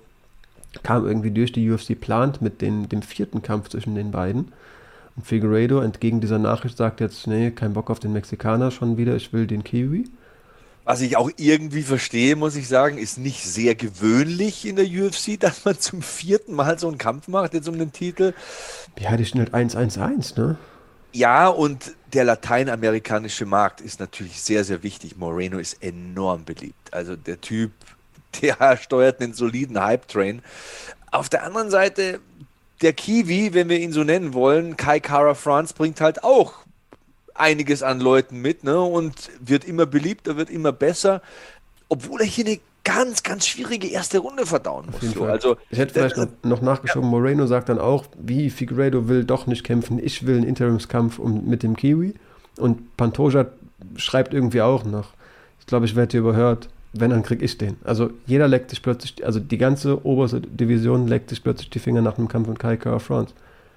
kam irgendwie durch, die U F C plant mit den, dem vierten Kampf zwischen den beiden. Und Figueiredo entgegen dieser Nachricht sagt jetzt, nee, kein Bock auf den Mexikaner schon wieder, ich will den Kiwi. Was ich auch irgendwie verstehe, muss ich sagen, ist nicht sehr gewöhnlich in der U F C, dass man zum vierten Mal so einen Kampf macht, jetzt um den Titel. Ja, die stehen halt eins eins eins, ne? Ja, und der lateinamerikanische Markt ist natürlich sehr, sehr wichtig. Moreno ist enorm beliebt. Also der Typ, der steuert einen soliden Hype-Train. Auf der anderen Seite, der Kiwi, wenn wir ihn so nennen wollen, Kai Kara-France, bringt halt auch einiges an Leuten mit, ne, und wird immer beliebter, wird immer besser, obwohl er hier eine ganz, ganz schwierige erste Runde verdauen muss. So. Also, ich hätte vielleicht das, noch, noch nachgeschoben, ja. Moreno sagt dann auch, wie Figueiredo will doch nicht kämpfen, ich will einen Interimskampf um, mit dem Kiwi, und Pantoja schreibt irgendwie auch noch, ich glaube, ich werde hier überhört, wenn, dann krieg ich den. Also jeder leckt sich plötzlich, also die ganze oberste Division leckt sich plötzlich die Finger nach dem Kampf von Kai Kara-France.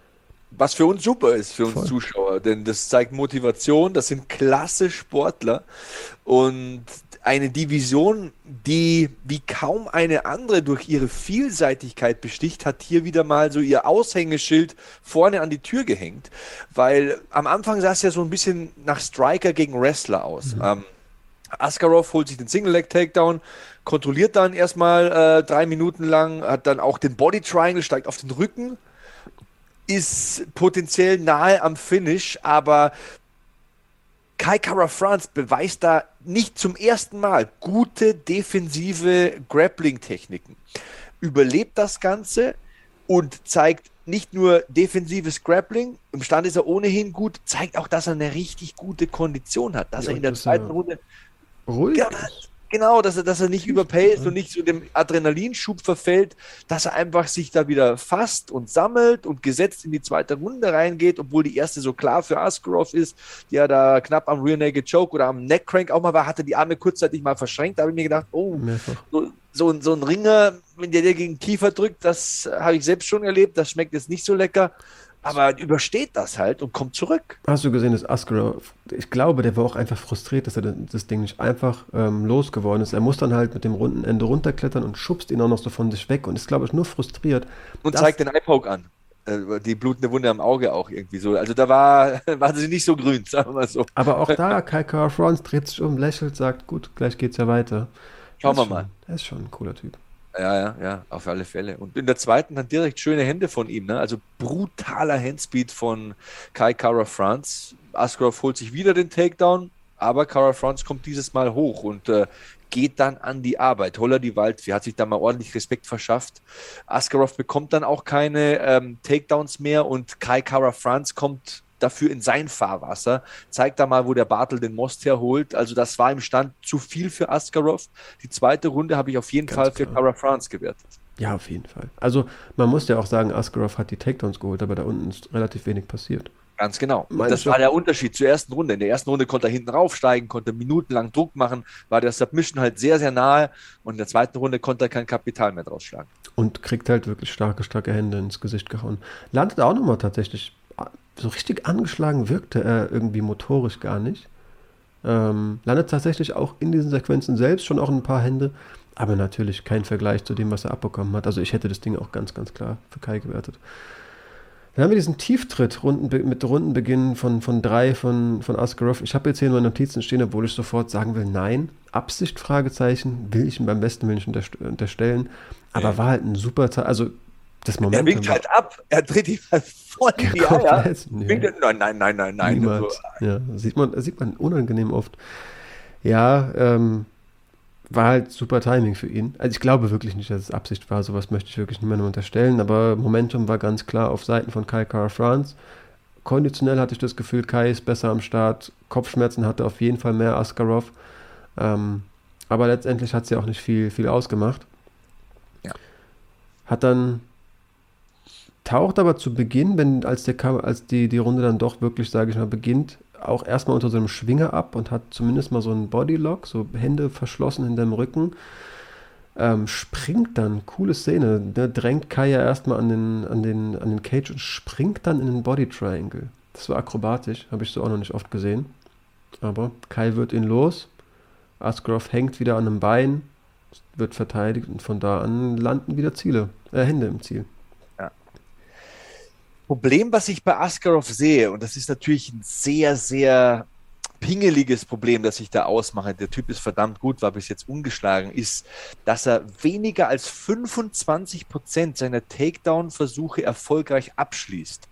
Was für uns super ist, für uns Voll. Zuschauer, denn das zeigt Motivation, das sind klasse Sportler und eine Division, die wie kaum eine andere durch ihre Vielseitigkeit besticht, hat hier wieder mal so ihr Aushängeschild vorne an die Tür gehängt, weil am Anfang sah es ja so ein bisschen nach Striker gegen Wrestler aus. Mhm. Ähm, Askarov holt sich den Single-Leg-Takedown, kontrolliert dann erstmal äh, drei Minuten lang, hat dann auch den Body-Triangle, steigt auf den Rücken, ist potenziell nahe am Finish, aber Kai Kara-France beweist da nicht zum ersten Mal gute defensive Grappling-Techniken, überlebt das Ganze und zeigt nicht nur defensives Grappling, im Stand ist er ohnehin gut, zeigt auch, dass er eine richtig gute Kondition hat, dass ja, er in der zweiten Runde ruhig ja, genau, dass er, dass er nicht überpaced und nicht so dem Adrenalinschub verfällt, dass er einfach sich da wieder fasst und sammelt und gesetzt in die zweite Runde reingeht, obwohl die erste so klar für Askarov ist, der da knapp am Rear Naked Choke oder am Neck-Crank auch mal war, hatte die Arme kurzzeitig mal verschränkt, da habe ich mir gedacht, oh, so, so, so ein Ringer, wenn der dir gegen den Kiefer drückt, das habe ich selbst schon erlebt, das schmeckt jetzt nicht so lecker. Aber übersteht das halt und kommt zurück. Hast du gesehen, dass Askarov, ich glaube, der war auch einfach frustriert, dass er das Ding nicht einfach ähm, losgeworden ist. Er muss dann halt mit dem runden Ende runterklettern und schubst ihn auch noch so von sich weg und ist, glaube ich, nur frustriert. Und zeigt den Eye-Poke an. Äh, die blutende Wunde am Auge auch irgendwie so. Also da war, waren sie nicht so grün, sagen wir mal so. Aber auch da, Kai Kara-France dreht sich um, lächelt, sagt, gut, gleich geht's ja weiter. Schauen wir schon, mal. Er ist schon ein cooler Typ. Ja, ja, ja, auf alle Fälle. Und in der zweiten dann direkt schöne Hände von ihm, ne? Also brutaler Handspeed von Kai Kara-France. Askarov holt sich wieder den Takedown, aber Kara-France kommt dieses Mal hoch und äh, geht dann an die Arbeit. Holla die Waldfee hat sich da mal ordentlich Respekt verschafft. Askarov bekommt dann auch keine ähm, Takedowns mehr und Kai Kara-France kommt dafür in sein Fahrwasser, zeigt da mal, wo der Bartel den Most herholt. Also das war im Stand zu viel für Askarov. Die zweite Runde habe ich auf jeden Ganz Fall klar. für Kara-France gewertet. Ja, auf jeden Fall. Also man muss ja auch sagen, Askarov hat die Takedowns geholt, aber da unten ist relativ wenig passiert. Ganz genau. Mein das Job. war der Unterschied zur ersten Runde. In der ersten Runde konnte er hinten raufsteigen, konnte minutenlang Druck machen, war der Submission halt sehr, sehr nahe und in der zweiten Runde konnte er kein Kapital mehr draus schlagen. Und kriegt halt wirklich starke, starke Hände ins Gesicht gehauen. Landet auch nochmal tatsächlich, so richtig angeschlagen wirkte er irgendwie motorisch gar nicht. Ähm, landet tatsächlich auch in diesen Sequenzen selbst schon auch ein paar Hände, aber natürlich kein Vergleich zu dem, was er abbekommen hat. Also ich hätte das Ding auch ganz, ganz klar für Kai gewertet. Dann haben wir diesen Tieftritt Runden, mit Rundenbeginn von, von drei von, von Askarov. Ich habe jetzt hier in meinen Notizen stehen, obwohl ich sofort sagen will, nein. Absicht, Fragezeichen, will ich ihm beim besten Willen nicht unterstellen. Aber ja. war halt ein super Teil. Also das Momentum. Er winkt halt ab. Er dreht ihn halt voll in die Eier. Nee. Nein, nein, nein, nein, nein. Niemals. Ja, sieht man, sieht man unangenehm oft. Ja, ähm, war halt super Timing für ihn. Also ich glaube wirklich nicht, dass es Absicht war. Sowas möchte ich wirklich niemandem unterstellen. Aber Momentum war ganz klar auf Seiten von Kai Kara-France. Konditionell hatte ich das Gefühl, Kai ist besser am Start. Kopfschmerzen hatte auf jeden Fall mehr Askarov. Ähm, aber letztendlich hat sie auch nicht viel, viel ausgemacht. Ja. Hat dann taucht aber zu Beginn, wenn als, der, als die, die Runde dann doch wirklich, sage ich mal, beginnt, auch erstmal unter so einem Schwinger ab und hat zumindest mal so einen Bodylock, so Hände verschlossen hinterm Rücken, ähm, springt dann, coole Szene, ne, drängt Kai ja erstmal an den, an, den, an den Cage und springt dann in den Body Triangle. Das war akrobatisch, habe ich so auch noch nicht oft gesehen. Aber Kai wird ihn los, Askarov hängt wieder an einem Bein, wird verteidigt und von da an landen wieder Ziele, äh, Hände im Ziel. Problem, was ich bei Askarov sehe, und das ist natürlich ein sehr, sehr pingeliges Problem, das ich da ausmache, der Typ ist verdammt gut, war bis jetzt ungeschlagen, ist, dass er weniger als fünfundzwanzig Prozent seiner Takedown-Versuche erfolgreich abschließt.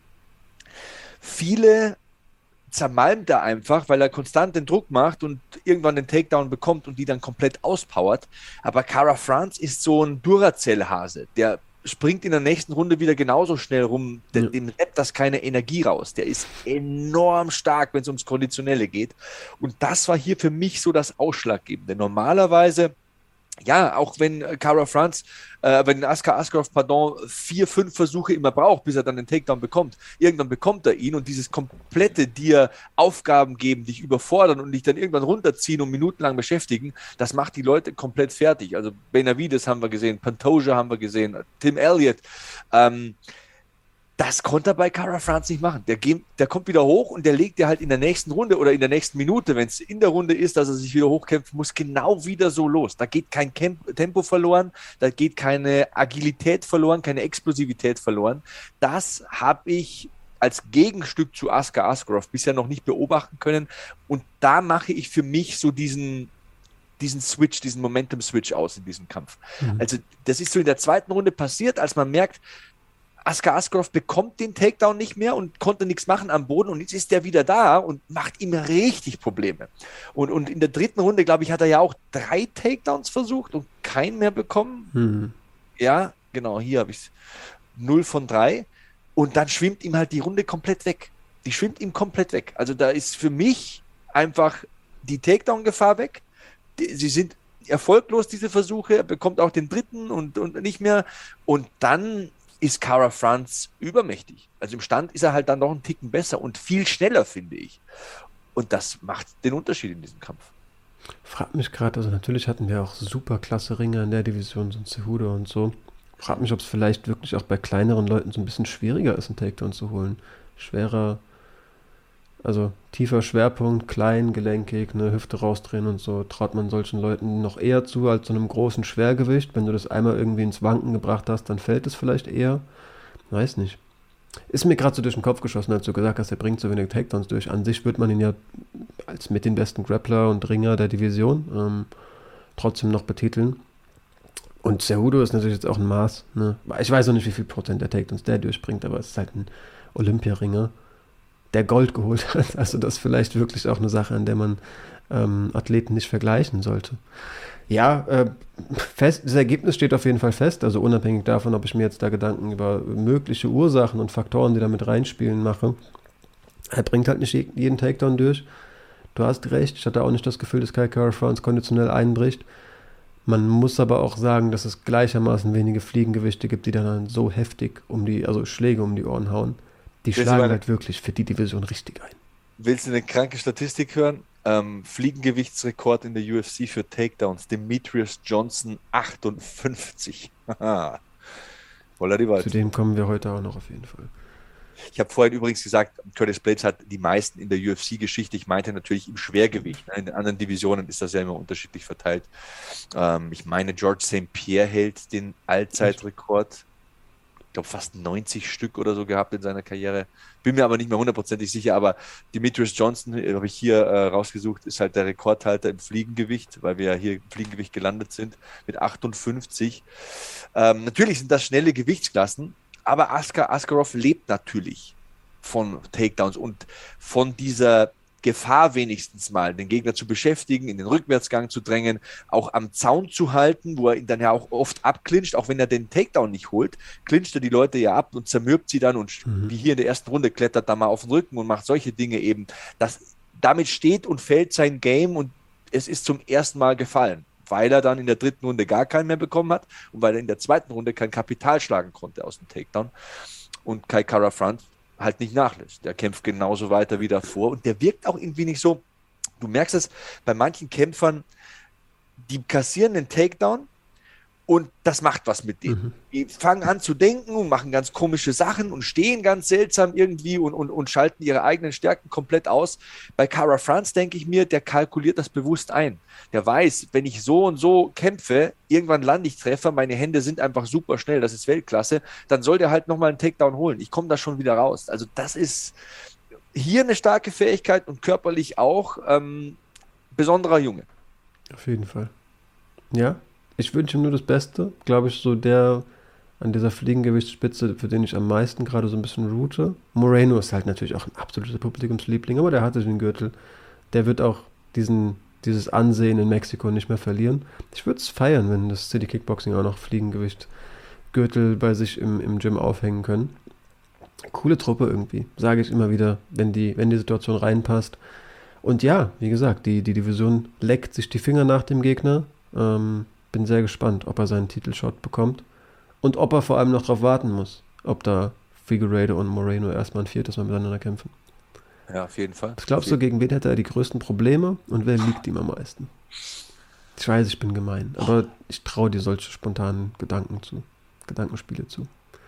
Viele zermalmt er einfach, weil er konstant den Druck macht und irgendwann den Takedown bekommt und die dann komplett auspowert. Aber Kara-France ist so ein Duracell-Hase, der springt in der nächsten Runde wieder genauso schnell rum, denn ja. dem rappt das keine Energie raus. Der ist enorm stark, wenn es ums Konditionelle geht. Und das war hier für mich so das Ausschlaggebende. Normalerweise, ja, auch wenn Kara-France, äh, wenn Askar Askarov, pardon, vier, fünf Versuche immer braucht, bis er dann den Takedown bekommt, irgendwann bekommt er ihn und dieses komplette dir Aufgaben geben, dich überfordern und dich dann irgendwann runterziehen und minutenlang beschäftigen, das macht die Leute komplett fertig. Also Benavides haben wir gesehen, Pantoja haben wir gesehen, Tim Elliott, ähm, das konnte er bei Kara-France nicht machen. Der, geht, der kommt wieder hoch und der legt dir halt in der nächsten Runde oder in der nächsten Minute, wenn es in der Runde ist, dass er sich wieder hochkämpfen muss, genau wieder so los. Da geht kein Camp- Tempo verloren, da geht keine Agilität verloren, keine Explosivität verloren. Das habe ich als Gegenstück zu Askar Askarov bisher noch nicht beobachten können. Und da mache ich für mich so diesen, diesen Switch, diesen Momentum-Switch aus in diesem Kampf. Mhm. Also das ist so in der zweiten Runde passiert, als man merkt, Askar Askarov bekommt den Takedown nicht mehr und konnte nichts machen am Boden und jetzt ist der wieder da und macht ihm richtig Probleme. Und, und in der dritten Runde, glaube ich, hat er ja auch drei Takedowns versucht und keinen mehr bekommen. Mhm. Ja, genau, hier habe ich es. Null von drei. Und dann schwimmt ihm halt die Runde komplett weg. Die schwimmt ihm komplett weg. Also da ist für mich einfach die Takedown-Gefahr weg. Die, sie sind erfolglos, diese Versuche. Er bekommt auch den dritten und, und nicht mehr. Und dann ist Kara-France übermächtig. Also im Stand ist er halt dann noch einen Ticken besser und viel schneller, finde ich. Und das macht den Unterschied in diesem Kampf. Frag mich gerade, also natürlich hatten wir auch super klasse Ringer in der Division, so ein Cejudo und so. Frag mich, ob es vielleicht wirklich auch bei kleineren Leuten so ein bisschen schwieriger ist, einen Takedown zu holen. Schwerer, also tiefer Schwerpunkt, klein, gelenkig, eine Hüfte rausdrehen und so. Traut man solchen Leuten noch eher zu als so einem großen Schwergewicht. Wenn du das einmal irgendwie ins Wanken gebracht hast, dann fällt es vielleicht eher. Weiß nicht. Ist mir gerade so durch den Kopf geschossen, als du gesagt hast, er bringt so wenig Takedowns durch. An sich wird man ihn ja als mit den besten Grappler und Ringer der Division ähm, trotzdem noch betiteln. Und Cejudo ist natürlich jetzt auch ein Maß. Ne? Ich weiß noch nicht, wie viel Prozent der Takedowns der durchbringt, aber es ist halt ein Olympiaringer, der Gold geholt hat. Also das ist vielleicht wirklich auch eine Sache, an der man ähm, Athleten nicht vergleichen sollte. Ja, äh, fest, das Ergebnis steht auf jeden Fall fest, also unabhängig davon, ob ich mir jetzt da Gedanken über mögliche Ursachen und Faktoren, die da mit reinspielen, mache. Er bringt halt nicht jeden Takedown durch. Du hast recht, ich hatte auch nicht das Gefühl, dass Kai Kara-France konditionell einbricht. Man muss aber auch sagen, dass es gleichermaßen wenige Fliegengewichte gibt, die dann so heftig um die, also Schläge um die Ohren hauen. Die schlagen halt wirklich für die Division richtig ein. Willst du eine kranke Statistik hören? Ähm, Fliegengewichtsrekord in der U F C für Takedowns. Demetrius Johnson achtundfünfzig. Voller die Wahl. Zu dem kommen wir heute auch noch auf jeden Fall. Ich habe vorhin übrigens gesagt, Curtis Blaydes hat die meisten in der U F C-Geschichte. Ich meinte natürlich im Schwergewicht. In den anderen Divisionen ist das ja immer unterschiedlich verteilt. Ähm, ich meine, George Saint Pierre hält den Allzeitrekord. ich glaube, fast neunzig Stück oder so gehabt in seiner Karriere. Bin mir aber nicht mehr hundertprozentig sicher, aber Demetrius Johnson, äh, habe ich hier äh, rausgesucht, ist halt der Rekordhalter im Fliegengewicht, weil wir ja hier im Fliegengewicht gelandet sind mit achtundfünfzig. Ähm, natürlich sind das schnelle Gewichtsklassen, aber Askar Askarov lebt natürlich von Takedowns und von dieser Gefahr wenigstens mal, den Gegner zu beschäftigen, in den Rückwärtsgang zu drängen, auch am Zaun zu halten, wo er ihn dann ja auch oft abclincht, auch wenn er den Takedown nicht holt, clincht er die Leute ja ab und zermürbt sie dann und mhm. wie hier in der ersten Runde klettert da mal auf den Rücken und macht solche Dinge eben. Das, damit steht und fällt sein Game und es ist zum ersten Mal gefallen, weil er dann in der dritten Runde gar keinen mehr bekommen hat und weil er in der zweiten Runde kein Kapital schlagen konnte aus dem Takedown und Kai Kara-France halt nicht nachlässt. Der kämpft genauso weiter wie davor und der wirkt auch irgendwie nicht so, du merkst es bei manchen Kämpfern, die kassieren den Takedown und das macht was mit denen. Mhm. Die fangen an zu denken und machen ganz komische Sachen und stehen ganz seltsam irgendwie und, und, und schalten ihre eigenen Stärken komplett aus. Bei Kara-France denke ich mir, der kalkuliert das bewusst ein. Der weiß, wenn ich so und so kämpfe, irgendwann lande ich Treffer, meine Hände sind einfach super schnell, das ist Weltklasse, dann soll der halt nochmal einen Takedown holen. Ich komme da schon wieder raus. Also das ist hier eine starke Fähigkeit und körperlich auch ähm, besonderer Junge. Auf jeden Fall. Ja, ich wünsche ihm nur das Beste. Glaube ich, so der an dieser Fliegengewichtsspitze, für den ich am meisten gerade so ein bisschen route. Moreno ist halt natürlich auch ein absoluter Publikumsliebling, aber der hatte den Gürtel. Der wird auch diesen, dieses Ansehen in Mexiko nicht mehr verlieren. Ich würde es feiern, wenn das City Kickboxing auch noch Fliegengewicht-Gürtel bei sich im, im Gym aufhängen können. Coole Truppe irgendwie, sage ich immer wieder, wenn die, wenn die Situation reinpasst. Und ja, wie gesagt, die, die Division leckt sich die Finger nach dem Gegner. Ähm, bin sehr gespannt, ob er seinen Titelshot bekommt und ob er vor allem noch darauf warten muss, ob da Figueiredo und Moreno erstmal ein viertes Mal miteinander kämpfen. Ja, auf jeden Fall. Was glaubst du, gegen wen hätte er die größten Probleme und wer liegt ihm am meisten? Ich weiß, ich bin gemein, aber ich traue dir solche spontanen Gedanken zu, Gedankenspiele zu.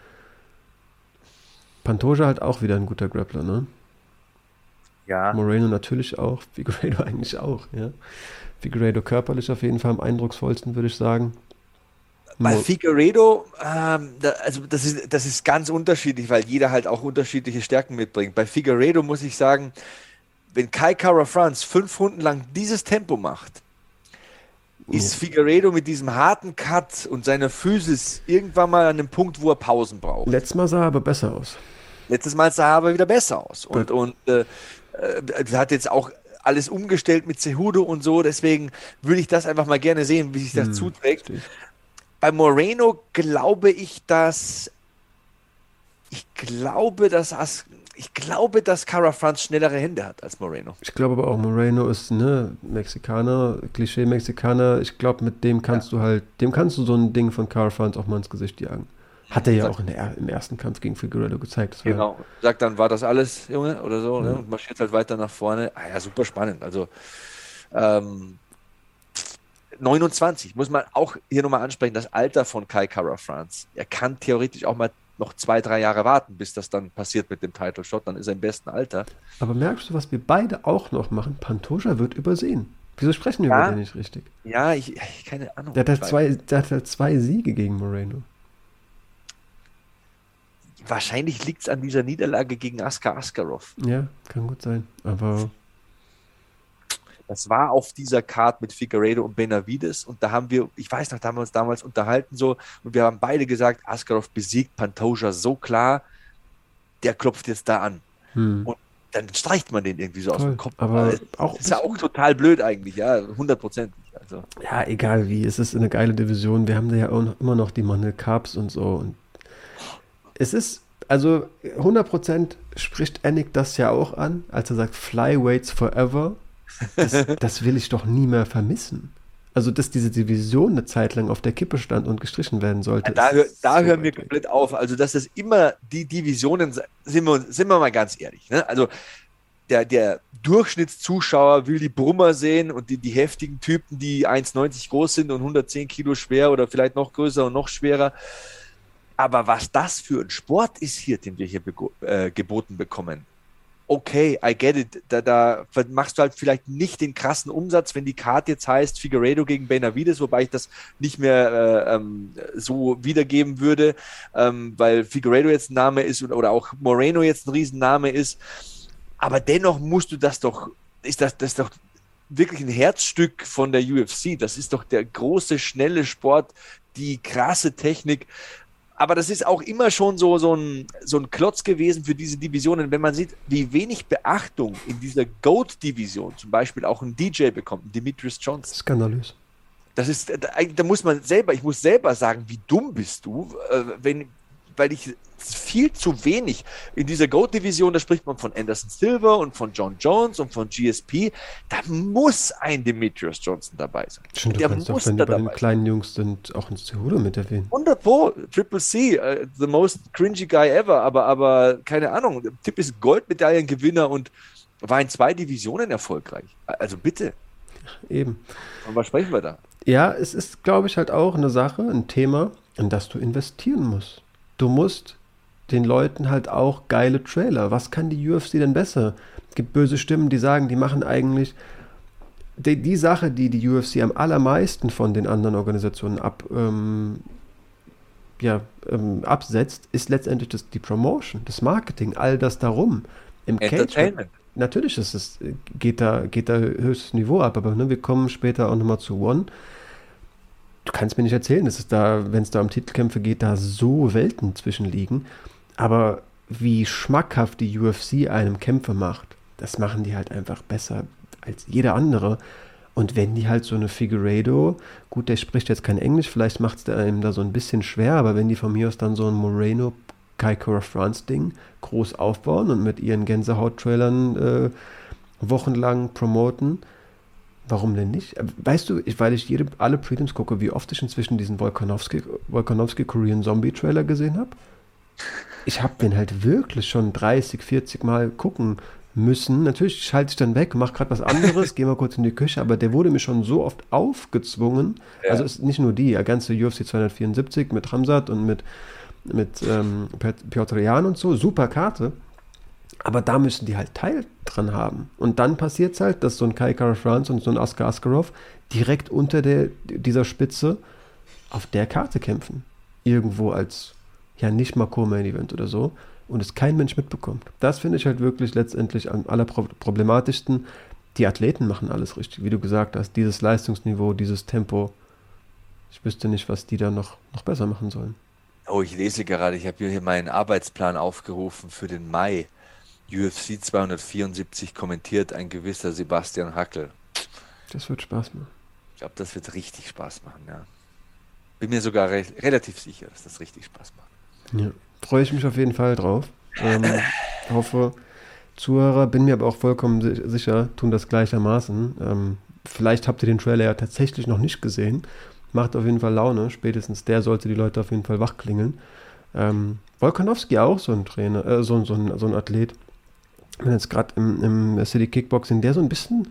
Pantoja halt auch wieder ein guter Grappler, ne? Ja. Moreno natürlich auch, Figueiredo eigentlich auch, ja. Figueiredo körperlich auf jeden Fall am eindrucksvollsten, würde ich sagen. Bei Figueiredo, ähm, da, also das ist, das ist ganz unterschiedlich, weil jeder halt auch unterschiedliche Stärken mitbringt. Bei Figueiredo muss ich sagen, wenn Kai Kara-France fünf Runden lang dieses Tempo macht, ist ja. Figueiredo mit diesem harten Cut und seiner Physis irgendwann mal an dem Punkt, wo er Pausen braucht. Letztes Mal sah er aber besser aus. Letztes Mal sah er aber wieder besser aus. Und, und äh, äh, hat jetzt auch alles umgestellt mit Cejudo und so, deswegen würde ich das einfach mal gerne sehen, wie sich das hm, zuträgt. Stimmt. Bei Moreno glaube ich, dass ich glaube, dass As, ich glaube, dass Kara-France schnellere Hände hat als Moreno. Ich glaube aber auch, Moreno ist ne Mexikaner, Klischee-Mexikaner. Ich glaube, mit dem kannst ja. du halt, dem kannst du so ein Ding von Kara-France auch mal ins Gesicht jagen. Hat er ja auch in der, im ersten Kampf gegen Figueiredo gezeigt. Genau. Sagt dann, war das alles, Junge, oder so, ja. ne? Und marschiert halt weiter nach vorne. Ah ja, super spannend. Also ähm, neunundzwanzig, muss man auch hier nochmal ansprechen, das Alter von Kai Kara-France. Er kann theoretisch auch mal noch zwei, drei Jahre warten, bis das dann passiert mit dem Title Shot, dann ist er im besten Alter. Aber merkst du, was wir beide auch noch machen? Pantoja wird übersehen. Wieso sprechen wir ja, über den nicht richtig? Ja, ich, ich keine Ahnung. Der hat, halt zwei, der hat halt zwei Siege gegen Moreno. Wahrscheinlich liegt es an dieser Niederlage gegen Askar Askarov. Ja, kann gut sein. Aber das war auf dieser Card mit Figueiredo und Benavides und da haben wir, ich weiß noch, da haben wir uns damals unterhalten so und wir haben beide gesagt, Askarov besiegt Pantoja so klar, der klopft jetzt da an. Hm. Und dann streicht man den irgendwie so Toll, aus dem Kopf. Aber das auch ist ja auch total blöd eigentlich, ja, hundert Prozent. Also. Ja, egal wie, es ist eine geile Division. Wir haben da ja auch noch, immer noch die Manel Cups und so und es ist, also hundert Prozent spricht Anik das ja auch an, als er sagt, Flyweights forever. Das, das will ich doch nie mehr vermissen. Also, dass diese Division eine Zeit lang auf der Kippe stand und gestrichen werden sollte. Ja, da hör, da so hören wir komplett auf. Also, dass das immer die Divisionen, sind wir, sind wir mal ganz ehrlich. Ne? Also, der, der Durchschnittszuschauer will die Brummer sehen und die, die heftigen Typen, die eins neunzig groß sind und hundertzehn Kilo schwer oder vielleicht noch größer und noch schwerer. Aber was das für ein Sport ist hier, den wir hier bego- äh, geboten bekommen, okay, I get it, da, da machst du halt vielleicht nicht den krassen Umsatz, wenn die Card jetzt heißt Figueiredo gegen Benavidez, wobei ich das nicht mehr äh, ähm, so wiedergeben würde, ähm, weil Figueiredo jetzt ein Name ist oder auch Moreno jetzt ein Riesenname ist, aber dennoch musst du das doch, ist das, das ist doch wirklich ein Herzstück von der U F C, das ist doch der große, schnelle Sport, die krasse Technik. Aber das ist auch immer schon so, so, ein, so ein Klotz gewesen für diese Divisionen. Wenn man sieht, wie wenig Beachtung in dieser GOAT-Division zum Beispiel auch ein D J bekommt, Demetrius Johnson. Skandalös. Das ist, da, da muss man selber, ich muss selber sagen, wie dumm bist du, äh, wenn, weil ich viel zu wenig in dieser GOAT-Division, da spricht man von Anderson Silva und von John Jones und von G S P, da muss ein Demetrius Johnson dabei sein. Stimmt, du Der kannst muss auch, wenn die bei den dabei kleinen Jungs sind, auch ins Cejudo mit erwähnen. hundert Pro, Triple C, uh, the most cringy guy ever, aber, aber keine Ahnung, der Typ ist Goldmedaillengewinner und war in zwei Divisionen erfolgreich. Also bitte. Eben. Und was sprechen wir da? Ja, es ist, glaube ich, halt auch eine Sache, ein Thema, in das du investieren musst. Du musst den Leuten halt auch geile Trailer. Was kann die U F C denn besser? Es gibt böse Stimmen, die sagen, die machen eigentlich die, die Sache, die die U F C am allermeisten von den anderen Organisationen ab, ähm, ja, ähm, absetzt, ist letztendlich das, die Promotion, das Marketing, all das darum. Im Entertainment. Cage, natürlich ist es, geht da, geht da höchstes Niveau ab, aber ne, wir kommen später auch nochmal zu One. Du kannst mir nicht erzählen, dass es da, wenn es da um Titelkämpfe geht, da so Welten zwischen liegen. Aber wie schmackhaft die U F C einem Kämpfe macht, das machen die halt einfach besser als jeder andere. Und wenn die halt so eine Figueiredo, gut, der spricht jetzt kein Englisch, vielleicht macht es einem da so ein bisschen schwer, aber wenn die von mir aus dann so ein Moreno, Kai Kara France Ding groß aufbauen und mit ihren Gänsehaut-Trailern äh, wochenlang promoten, warum denn nicht? Weißt du, ich, weil ich jede, alle Prelims gucke, wie oft ich inzwischen diesen Volkanovski, Volkanovski Korean Zombie Trailer gesehen habe? Ich habe den halt wirklich schon dreißig, vierzig Mal gucken müssen. Natürlich schalte ich dann weg, mache gerade was anderes, gehe mal kurz in die Küche, aber der wurde mir schon so oft aufgezwungen. Ja. Also ist nicht nur die, der ganze U F C zweihundertvierundsiebzig mit Ramsat und mit, mit ähm, Piotr Jan und so, super Karte. Aber da müssen die halt Teil dran haben. Und dann passiert es halt, dass so ein Kai Kara France und so ein Askar Askarov direkt unter der, dieser Spitze auf der Karte kämpfen. Irgendwo als, ja, nicht mal Co-Main-Event oder so. Und es kein Mensch mitbekommt. Das finde ich halt wirklich letztendlich am allerproblematischsten. Die Athleten machen alles richtig, wie du gesagt hast. Dieses Leistungsniveau, dieses Tempo. Ich wüsste nicht, was die da noch, noch besser machen sollen. Oh, ich lese gerade, ich habe hier meinen Arbeitsplan aufgerufen für den Mai. U F C zweihundertvierundsiebzig kommentiert ein gewisser Sebastian Hackel. Das wird Spaß machen. Ich glaube, das wird richtig Spaß machen, ja. Bin mir sogar re- relativ sicher, dass das richtig Spaß macht. Ja, freue ich mich auf jeden Fall drauf. Ähm, hoffe, Zuhörer, bin mir aber auch vollkommen si- sicher, tun das gleichermaßen. Ähm, vielleicht habt ihr den Trailer ja tatsächlich noch nicht gesehen. Macht auf jeden Fall Laune. Spätestens der sollte die Leute auf jeden Fall wachklingeln. Ähm, Volkanovski auch so ein Trainer, äh, so, so, ein, so ein Athlet. Wenn jetzt gerade im, im City Kickboxing, der so ein bisschen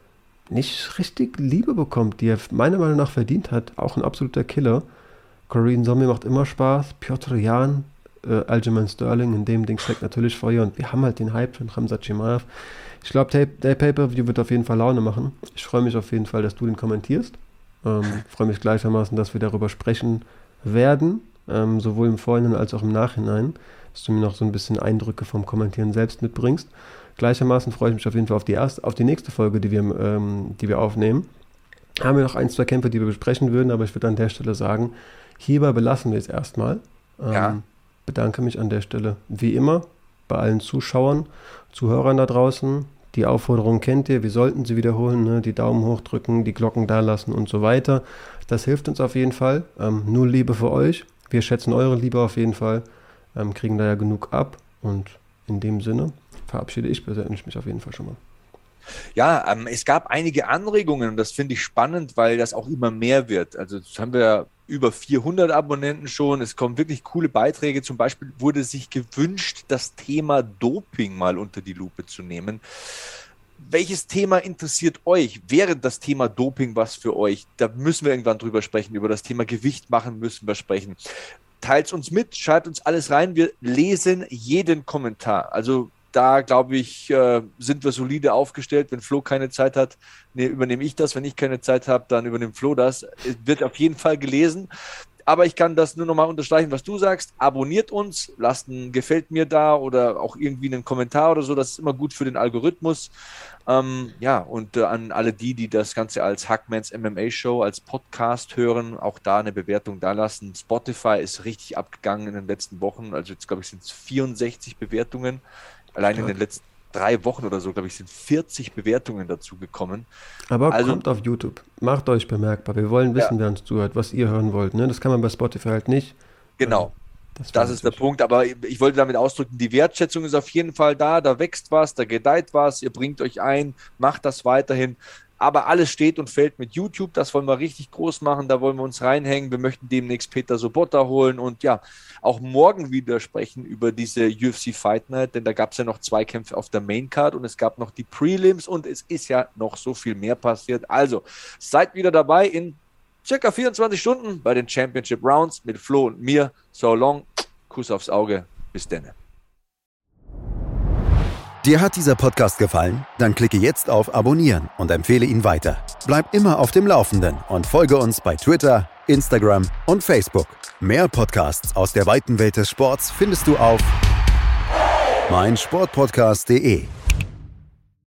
nicht richtig Liebe bekommt, die er meiner Meinung nach verdient hat. Auch ein absoluter Killer. Korean Zombie macht immer Spaß. Piotr Jan, äh, Aljamain Sterling, in dem Ding steckt natürlich Feuer. Und wir haben halt den Hype von Khamzat Chimaev. Ich glaube, der, der Pay-Per-View wird auf jeden Fall Laune machen. Ich freue mich auf jeden Fall, dass du den kommentierst. Ähm, freue mich gleichermaßen, dass wir darüber sprechen werden. Ähm, sowohl im Vorhinein als auch im Nachhinein. Dass du mir noch so ein bisschen Eindrücke vom Kommentieren selbst mitbringst. Gleichermaßen freue ich mich auf jeden Fall auf die erste, auf die nächste Folge, die wir, ähm, die wir aufnehmen. Haben wir noch ein, zwei Kämpfe, die wir besprechen würden, aber ich würde an der Stelle sagen, hierbei belassen wir es erstmal. Ähm, ja. Bedanke mich an der Stelle, wie immer, bei allen Zuschauern, Zuhörern da draußen. Die Aufforderung kennt ihr, wir sollten sie wiederholen, ne? Die Daumen hoch drücken, die Glocken da lassen und so weiter. Das hilft uns auf jeden Fall. Ähm, nur Liebe für euch. Wir schätzen eure Liebe auf jeden Fall. Ähm, kriegen da ja genug ab. Und in dem Sinne verabschiede ich persönlich mich auf jeden Fall schon mal. Ja, ähm, es gab einige Anregungen und das finde ich spannend, weil das auch immer mehr wird. Also jetzt haben wir über vierhundert Abonnenten schon. Es kommen wirklich coole Beiträge. Zum Beispiel wurde sich gewünscht, das Thema Doping mal unter die Lupe zu nehmen. Welches Thema interessiert euch? Wäre das Thema Doping was für euch? Da müssen wir irgendwann drüber sprechen. Über das Thema Gewicht machen müssen wir sprechen. Teilt uns mit, schreibt uns alles rein. Wir lesen jeden Kommentar. Also da, glaube ich, äh, sind wir solide aufgestellt. Wenn Flo keine Zeit hat, nee, übernehme ich das. Wenn ich keine Zeit habe, dann übernimmt Flo das. Es wird auf jeden Fall gelesen. Aber ich kann das nur nochmal unterstreichen, was du sagst. Abonniert uns, lasst ein Gefällt mir da oder auch irgendwie einen Kommentar oder so. Das ist immer gut für den Algorithmus. Ähm, ja, und äh, an alle die, die das Ganze als Hackmans M M A Show, als Podcast hören, auch da eine Bewertung da lassen. Spotify ist richtig abgegangen in den letzten Wochen. Also jetzt, glaube ich, sind es vierundsechzig Bewertungen. Allein in den letzten drei Wochen oder so, glaube ich, sind vierzig Bewertungen dazu gekommen. Aber also, kommt auf YouTube. Macht euch bemerkbar. Wir wollen wissen, ja. wer uns zuhört, was ihr hören wollt. Ne? Das kann man bei Spotify halt nicht. Genau. Das, das ist der Punkt, aber ich wollte damit ausdrücken, die Wertschätzung ist auf jeden Fall da, da wächst was, da gedeiht was, ihr bringt euch ein, macht das weiterhin, aber alles steht und fällt mit YouTube, das wollen wir richtig groß machen, da wollen wir uns reinhängen, wir möchten demnächst Peter Sobotta holen und ja, auch morgen wieder sprechen über diese U F C Fight Night, denn da gab es ja noch zwei Kämpfe auf der Maincard und es gab noch die Prelims und es ist ja noch so viel mehr passiert, also seid wieder dabei in circa vierundzwanzig Stunden bei den Championship Rounds mit Flo und mir. So long, Kuss aufs Auge, bis dann. Dir hat dieser Podcast gefallen? Dann klicke jetzt auf Abonnieren und empfehle ihn weiter. Bleib immer auf dem Laufenden und folge uns bei Twitter, Instagram und Facebook. Mehr Podcasts aus der weiten Welt des Sports findest du auf meinsportpodcast punkt de.